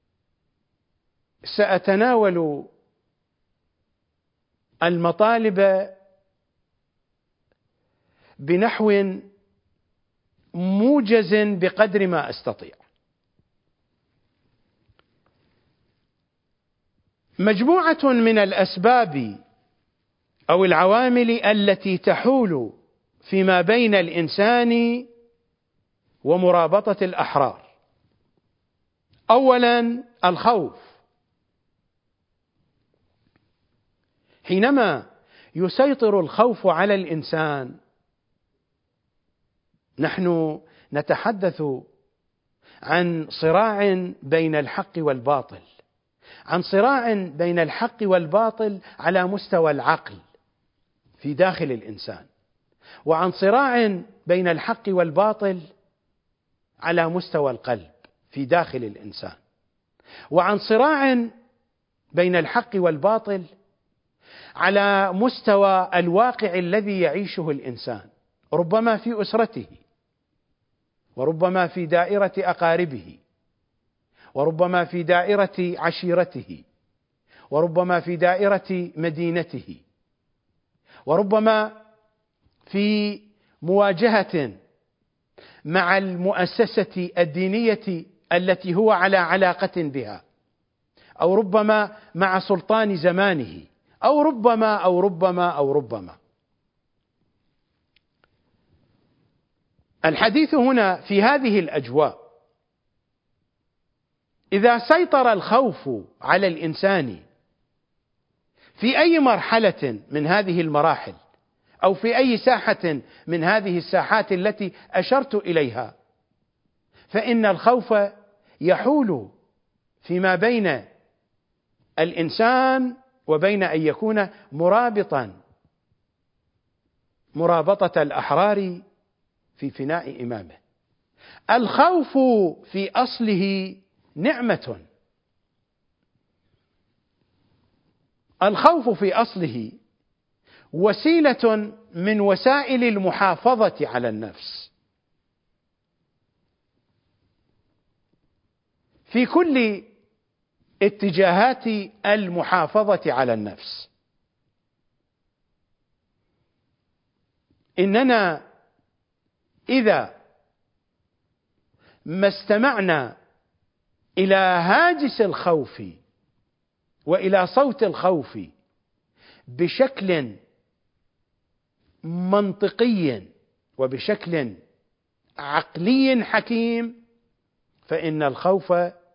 سأتناول المطالب بنحو موجز بقدر ما أستطيع. مجموعة من الأسباب أو العوامل التي تحول فيما بين الإنسان ومرابطة الأحرار. أولا الخوف. حينما يسيطر الخوف على الإنسان نحن نتحدث عن صراع بين الحق والباطل، عن صراع بين الحق والباطل على مستوى العقل في داخل الإنسان، وعن صراع بين الحق والباطل على مستوى القلب في داخل الإنسان، وعن صراع بين الحق والباطل على مستوى الواقع الذي يعيشه الإنسان، ربما في أسرته، وربما في دائرة أقاربه، وربما في دائرة عشيرته، وربما في دائرة مدينته، وربما في مواجهة مع المؤسسة الدينية التي هو على علاقة بها، أو ربما مع سلطان زمانه، أو ربما. الحديث هنا في هذه الأجواء، إذا سيطر الخوف على الإنسان في أي مرحلة من هذه المراحل أو في أي ساحة من هذه الساحات التي أشرت إليها، فإن الخوف يحول فيما بين الإنسان وبين أن يكون مرابطة الأحرار في فناء إمامه. الخوف في أصله نعمة، الخوف في أصله وسيلة من وسائل المحافظة على النفس في كل اتجاهات المحافظة على النفس. إننا إذا ما استمعنا إلى هاجس الخوف وإلى صوت الخوف بشكل منطقي وبشكل عقلي حكيم، فإن الخوف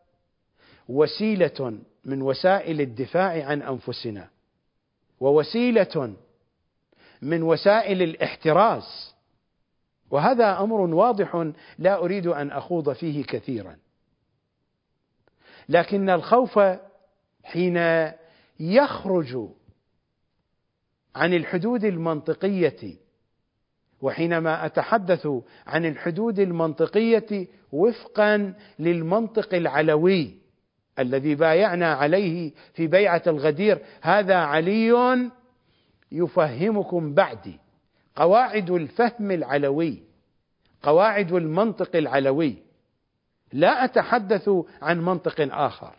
وسيلة من وسائل الدفاع عن أنفسنا، ووسيلة من وسائل الاحتراز، وهذا أمر واضح لا أريد أن أخوض فيه كثيرا. لكن الخوف حين يخرج عن الحدود المنطقية، وحينما أتحدث عن الحدود المنطقية وفقا للمنطق العلوي الذي بايعنا عليه في بيعة الغدير، هذا علي يفهمكم بعدي قواعد الفهم العلوي، قواعد المنطق العلوي، لا أتحدث عن منطق آخر.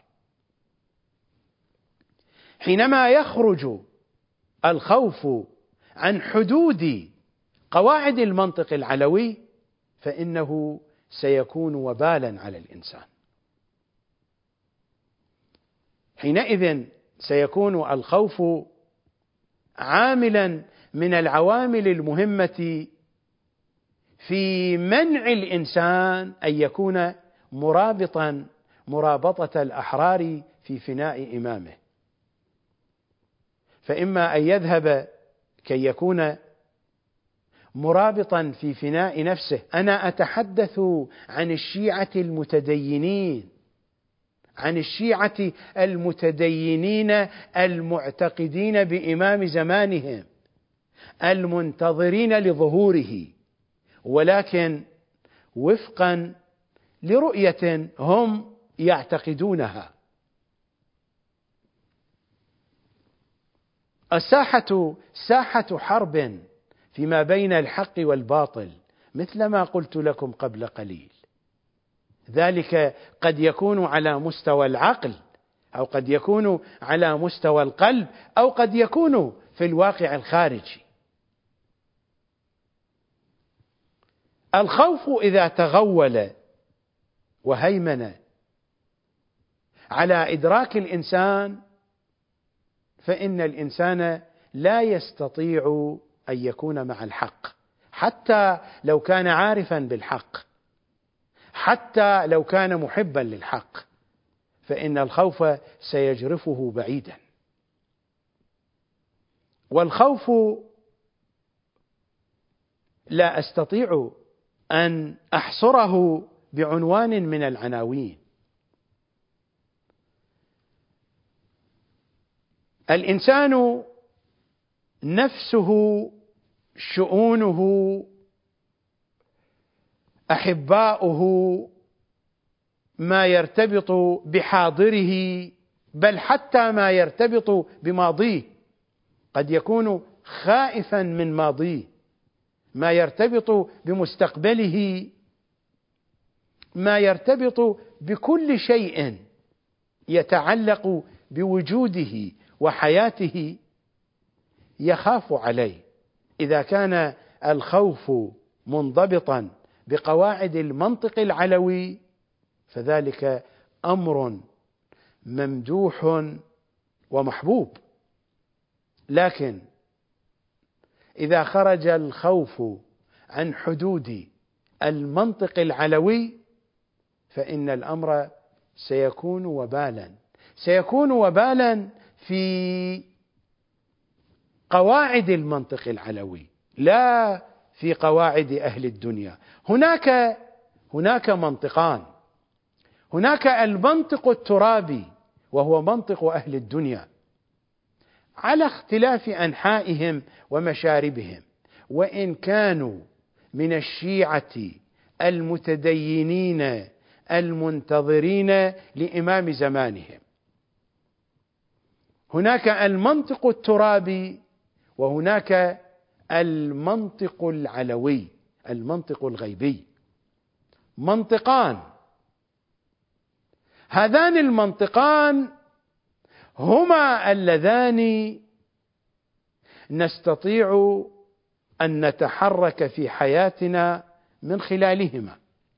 حينما يخرج الخوف عن حدود قواعد المنطق العلوي فإنه سيكون وبالا على الإنسان. حينئذ سيكون الخوف عاملا من العوامل المهمة في منع الإنسان أن يكون مرابطا مرابطة الأحرار في فناء إمامه، فإما أن يذهب كي يكون مرابطا في فناء نفسه. أنا أتحدث عن الشيعة المتدينين، عن الشيعة المتدينين المعتقدين بإمام زمانهم المنتظرين لظهوره، ولكن وفقا لرؤية هم يعتقدونها. الساحة ساحة حرب فيما بين الحق والباطل، مثل ما قلت لكم قبل قليل. ذلك قد يكون على مستوى العقل، أو قد يكون على مستوى القلب، أو قد يكون في الواقع الخارجي. الخوف إذا تغول وهيمن على إدراك الإنسان فإن الإنسان لا يستطيع أن يكون مع الحق، حتى لو كان عارفا بالحق، حتى لو كان محبا للحق، فإن الخوف سيجرفه بعيدا. والخوف لا أستطيع أن أحصره بعنوان من العناوين. الإنسان نفسه، شؤونه، أحباؤه، ما يرتبط بحاضره، بل حتى ما يرتبط بماضيه، قد يكون خائفا من ماضيه، ما يرتبط بمستقبله، ما يرتبط بكل شيء يتعلق بوجوده وحياته يخاف عليه. إذا كان الخوف منضبطا بقواعد المنطق العلوي فذلك أمر ممدوح ومحبوب. لكن إذا خرج الخوف عن حدود المنطق العلوي فإن الأمر سيكون وبالا، سيكون وبالا في قواعد المنطق العلوي، لا في قواعد أهل الدنيا. هناك منطقان، هناك المنطق الترابي وهو منطق أهل الدنيا على اختلاف أنحائهم ومشاربهم، وإن كانوا من الشيعة المتدينين المنتظرين لإمام زمانهم. هناك المنطق الترابي وهناك المنطق العلوي، المنطق الغيبي. منطقان، هذان المنطقان هما اللذان نستطيع أن نتحرك في حياتنا من خلالهما.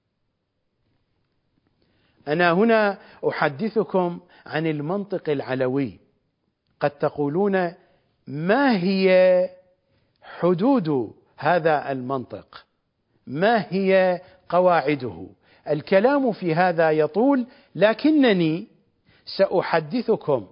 أنا هنا أحدثكم عن المنطق العلوي. قد تقولون ما هي حدود هذا المنطق؟ ما هي قواعده؟ الكلام في هذا يطول، لكنني سأحدثكم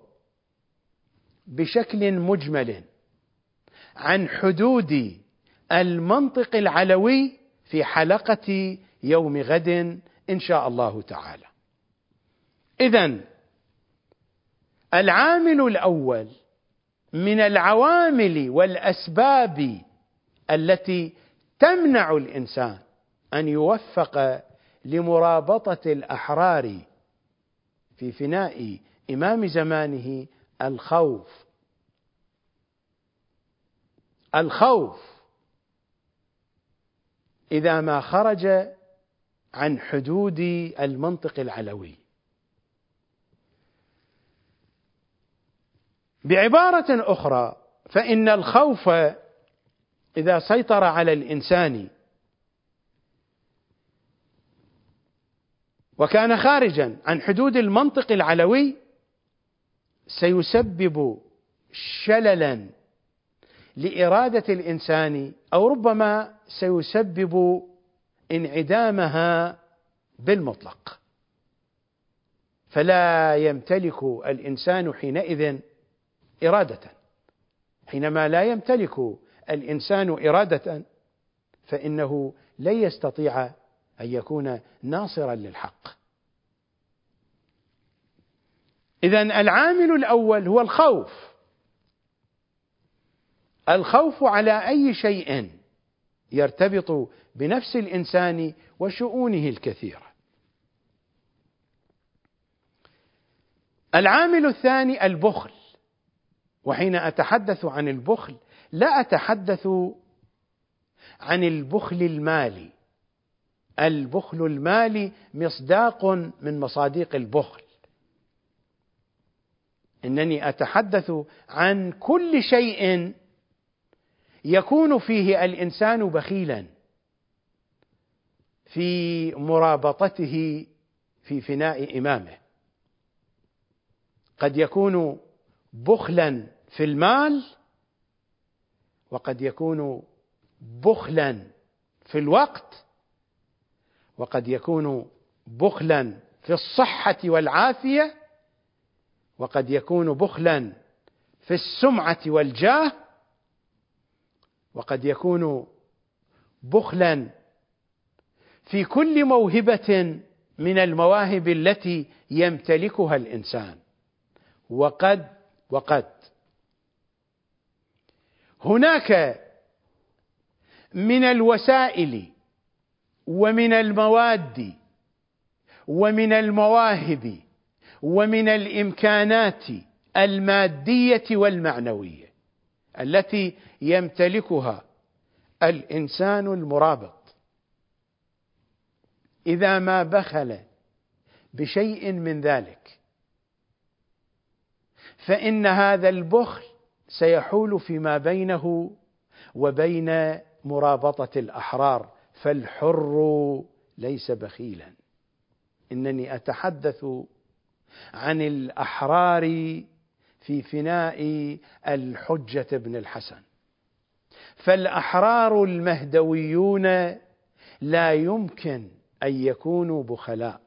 بشكل مجمل عن حدود المنطق العلوي في حلقة يوم غد إن شاء الله تعالى. إذن العامل الأول من العوامل والأسباب التي تمنع الإنسان أن يوفق لمرابطة الأحرار في فناء إمام زمانه الخوف. الخوف إذا ما خرج عن حدود المنطق العلوي. بعبارة أخرى، فإن الخوف إذا سيطر على الإنسان وكان خارجا عن حدود المنطق العلوي سيسبب شللا لإرادة الإنسان، أو ربما سيسبب انعدامها بالمطلق، فلا يمتلك الإنسان حينئذ إرادة. حينما لا يمتلك الإنسان إرادة فإنه لن يستطيع أن يكون ناصرا للحق. إذن العامل الأول هو الخوف. الخوف على أي شيء يرتبط بنفس الإنسان وشؤونه الكثيرة. العامل الثاني البخل. وحين أتحدث عن البخل لا أتحدث عن البخل المالي. البخل المالي مصداق من مصاديق البخل، إنني أتحدث عن كل شيء يكون فيه الإنسان بخيلا في مرابطته في فناء إمامه. قد يكون بخلا في المال، وقد يكون بخلا في الوقت، وقد يكون بخلا في الصحة والعافية، وقد يكون بخلا في السمعة والجاه، وقد يكون بخلا في كل موهبة من المواهب التي يمتلكها الإنسان. وقد هناك من الوسائل ومن المواد ومن المواهب ومن الإمكانات المادية والمعنوية التي يمتلكها الإنسان المرابط، إذا ما بخل بشيء من ذلك فإن هذا البخل سيحول فيما بينه وبين مرابطة الأحرار، فالحر ليس بخيلا. إنني أتحدث عن الأحرار في فناء الحجة بن الحسن، فالأحرار المهدويون لا يمكن أن يكونوا بخلاء،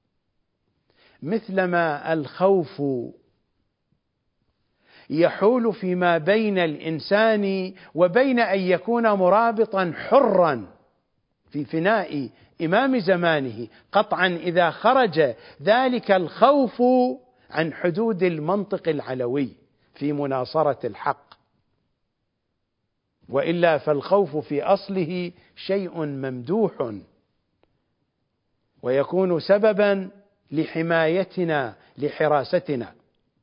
مثلما الخوف يحول فيما بين الإنسان وبين أن يكون مرابطا حرا في فناء إمام زمانه، قطعا إذا خرج ذلك الخوف عن حدود المنطق العلوي في مناصرة الحق. وإلا فالخوف في أصله شيء ممدوح ويكون سببا لحمايتنا لحراستنا.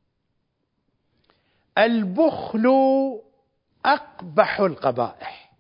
البخل أقبح القبائح.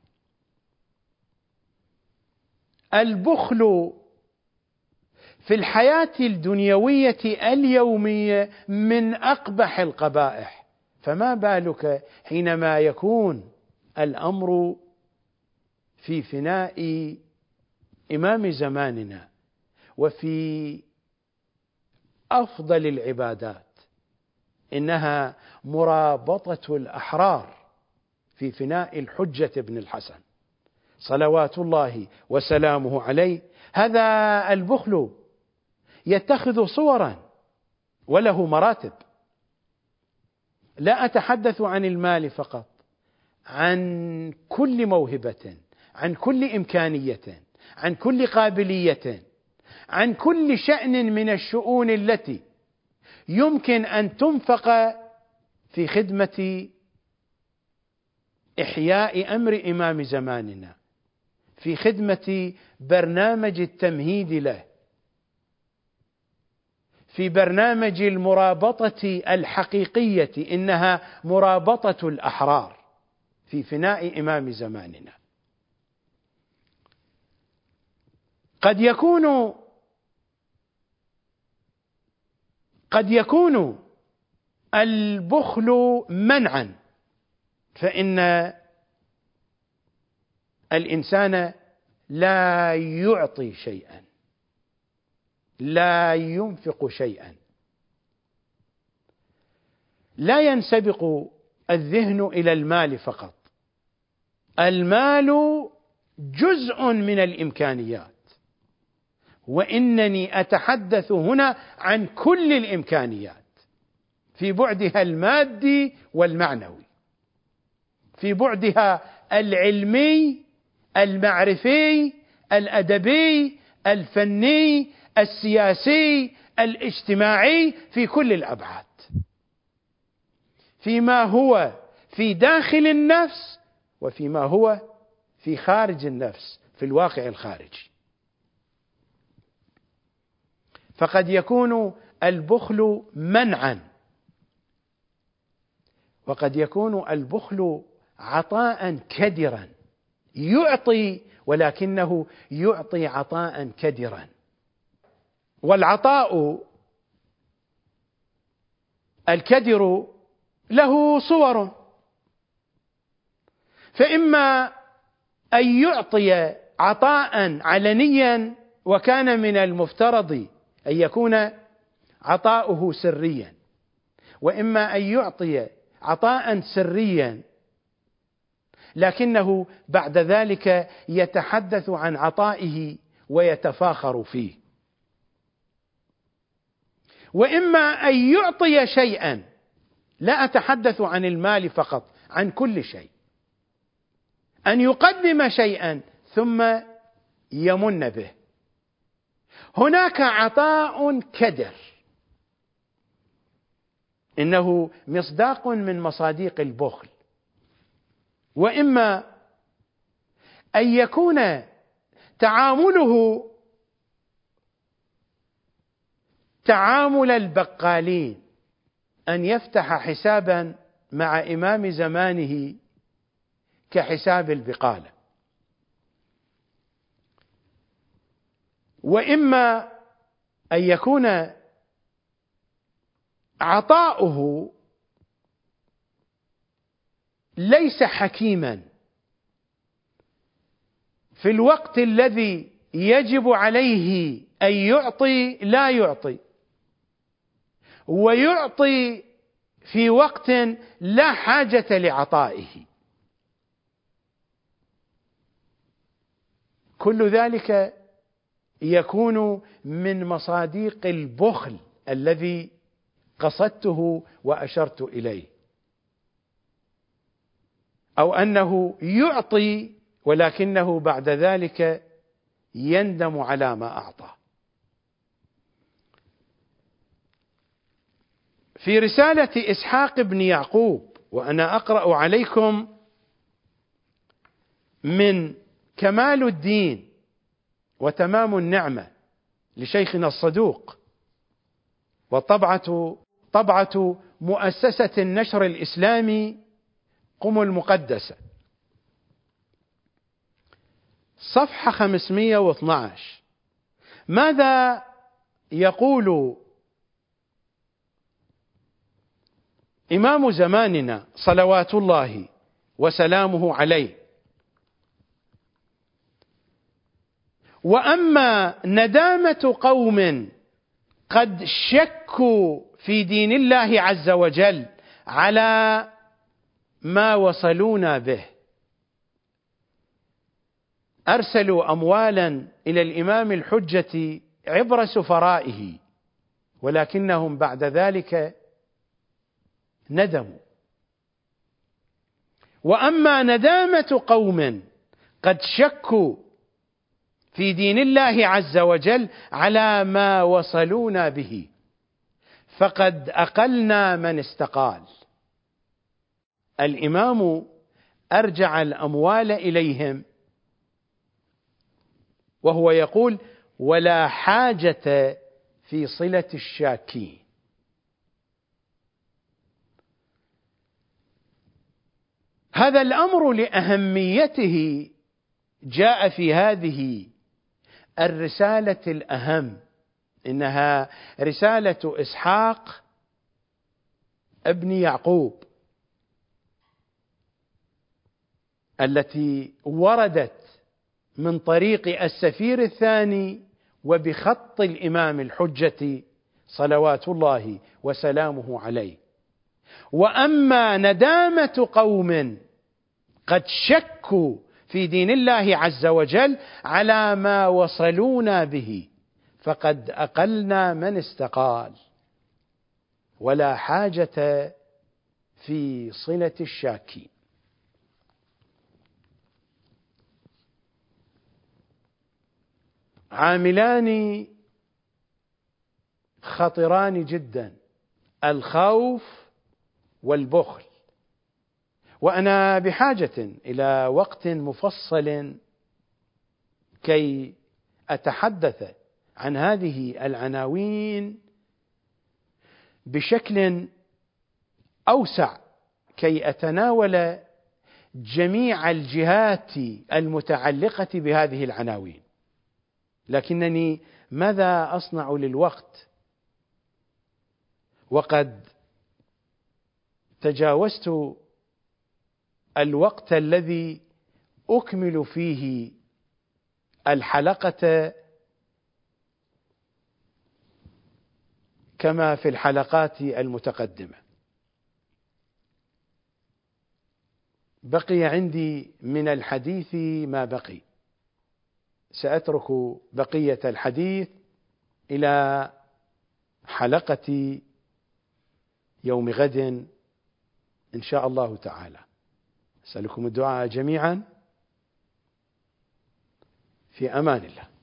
البخل في الحياة الدنيوية اليومية من أقبح القبائح، فما بالك حينما يكون الأمر في فناء إمام زماننا وفي أفضل العبادات، إنها مرابطة الأحرار في فناء الحجة بن الحسن صلوات الله وسلامه عليه. هذا البخل يتخذ صورا وله مراتب. لا أتحدث عن المال فقط، عن كل موهبة، عن كل إمكانية، عن كل قابلية، عن كل شأن من الشؤون التي يمكن أن تنفق في خدمة إحياء أمر إمام زماننا، في خدمة برنامج التمهيد له، في برنامج المرابطة الحقيقية، إنها مرابطة الأحرار في فناء إمام زماننا. قد يكون البخل منعا، فإن الإنسان لا يعطي شيئا، لا ينفق شيئا، لا ينسبق الذهن إلى المال فقط، المال جزء من الإمكانيات، وإنني أتحدث هنا عن كل الإمكانيات في بعدها المادي والمعنوي، في بعدها العلمي المعرفي الأدبي الفني السياسي الاجتماعي، في كل الأبعاد، فيما هو في داخل النفس وفيما هو في خارج النفس، في الواقع الخارجي. فقد يكون البخل منعا، وقد يكون البخل عطاء كدرا، يعطي ولكنه يعطي عطاء كدرا. والعطاء الكدر له صور، فإما أن يعطي عطاء علنيا، وكان من المفترض أن يكون عطاؤه سريا، وإما أن يعطي عطاء سريا لكنه بعد ذلك يتحدث عن عطائه ويتفاخر فيه، وإما أن يعطي شيئا، لا أتحدث عن المال فقط، عن كل شيء، أن يقدم شيئا ثم يمن به. هناك عطاء كدر، إنه مصداق من مصاديق البخل. وإما أن يكون تعامله تعامل البقالين، أن يفتح حسابا مع إمام زمانه كحساب البقالة. وإما أن يكون عطاؤه ليس حكيما، في الوقت الذي يجب عليه أن يعطي لا يعطي، ويعطي في وقت لا حاجة لعطائه. كل ذلك يكون من مصاديق البخل الذي قصدته وأشرت إليه، أو أنه يعطي ولكنه بعد ذلك يندم على ما أعطى. في رسالة إسحاق بن يعقوب، وأنا أقرأ عليكم من كمال الدين وتمام النعمة لشيخنا الصدوق، طبعة مؤسسة النشر الإسلامي قم المقدسة، صفحة 512. ماذا يقول إمام زماننا صلوات الله وسلامه عليه؟ وأما ندامة قوم قد شكوا في دين الله عز وجل على ما وصلونا به، أرسلوا أموالا إلى الإمام الحجة عبر سفرائه، ولكنهم بعد ذلك ندموا. وأما ندامة قوم قد شكوا في دين الله عز وجل على ما وصلونا به، فقد أقلنا من استقال. الإمام أرجع الأموال إليهم، وهو يقول: ولا حاجة في صلة الشاكين. هذا الأمر لأهميته جاء في هذه الرسالة الأهم، إنها رسالة إسحاق ابن يعقوب التي وردت من طريق السفير الثاني وبخط الإمام الحجة صلوات الله وسلامه عليه. وأما ندامة قوم قد شكوا في دين الله عز وجل على ما وصلونا به فقد أقلنا من استقال، ولا حاجة في صلة الشاكين. عاملان خطران جدا: الخوف والبخل. وأنا بحاجة إلى وقت مفصل كي أتحدث عن هذه العناوين بشكل أوسع، كي أتناول جميع الجهات المتعلقة بهذه العناوين. لكنني ماذا أصنع للوقت وقد تجاوزت الوقت الذي أكمل فيه الحلقة كما في الحلقات المتقدمة. بقي عندي من الحديث ما بقي، سأترك بقية الحديث إلى حلقة يوم غد إن شاء الله تعالى. أسألكم الدعاء جميعا، في أمان الله.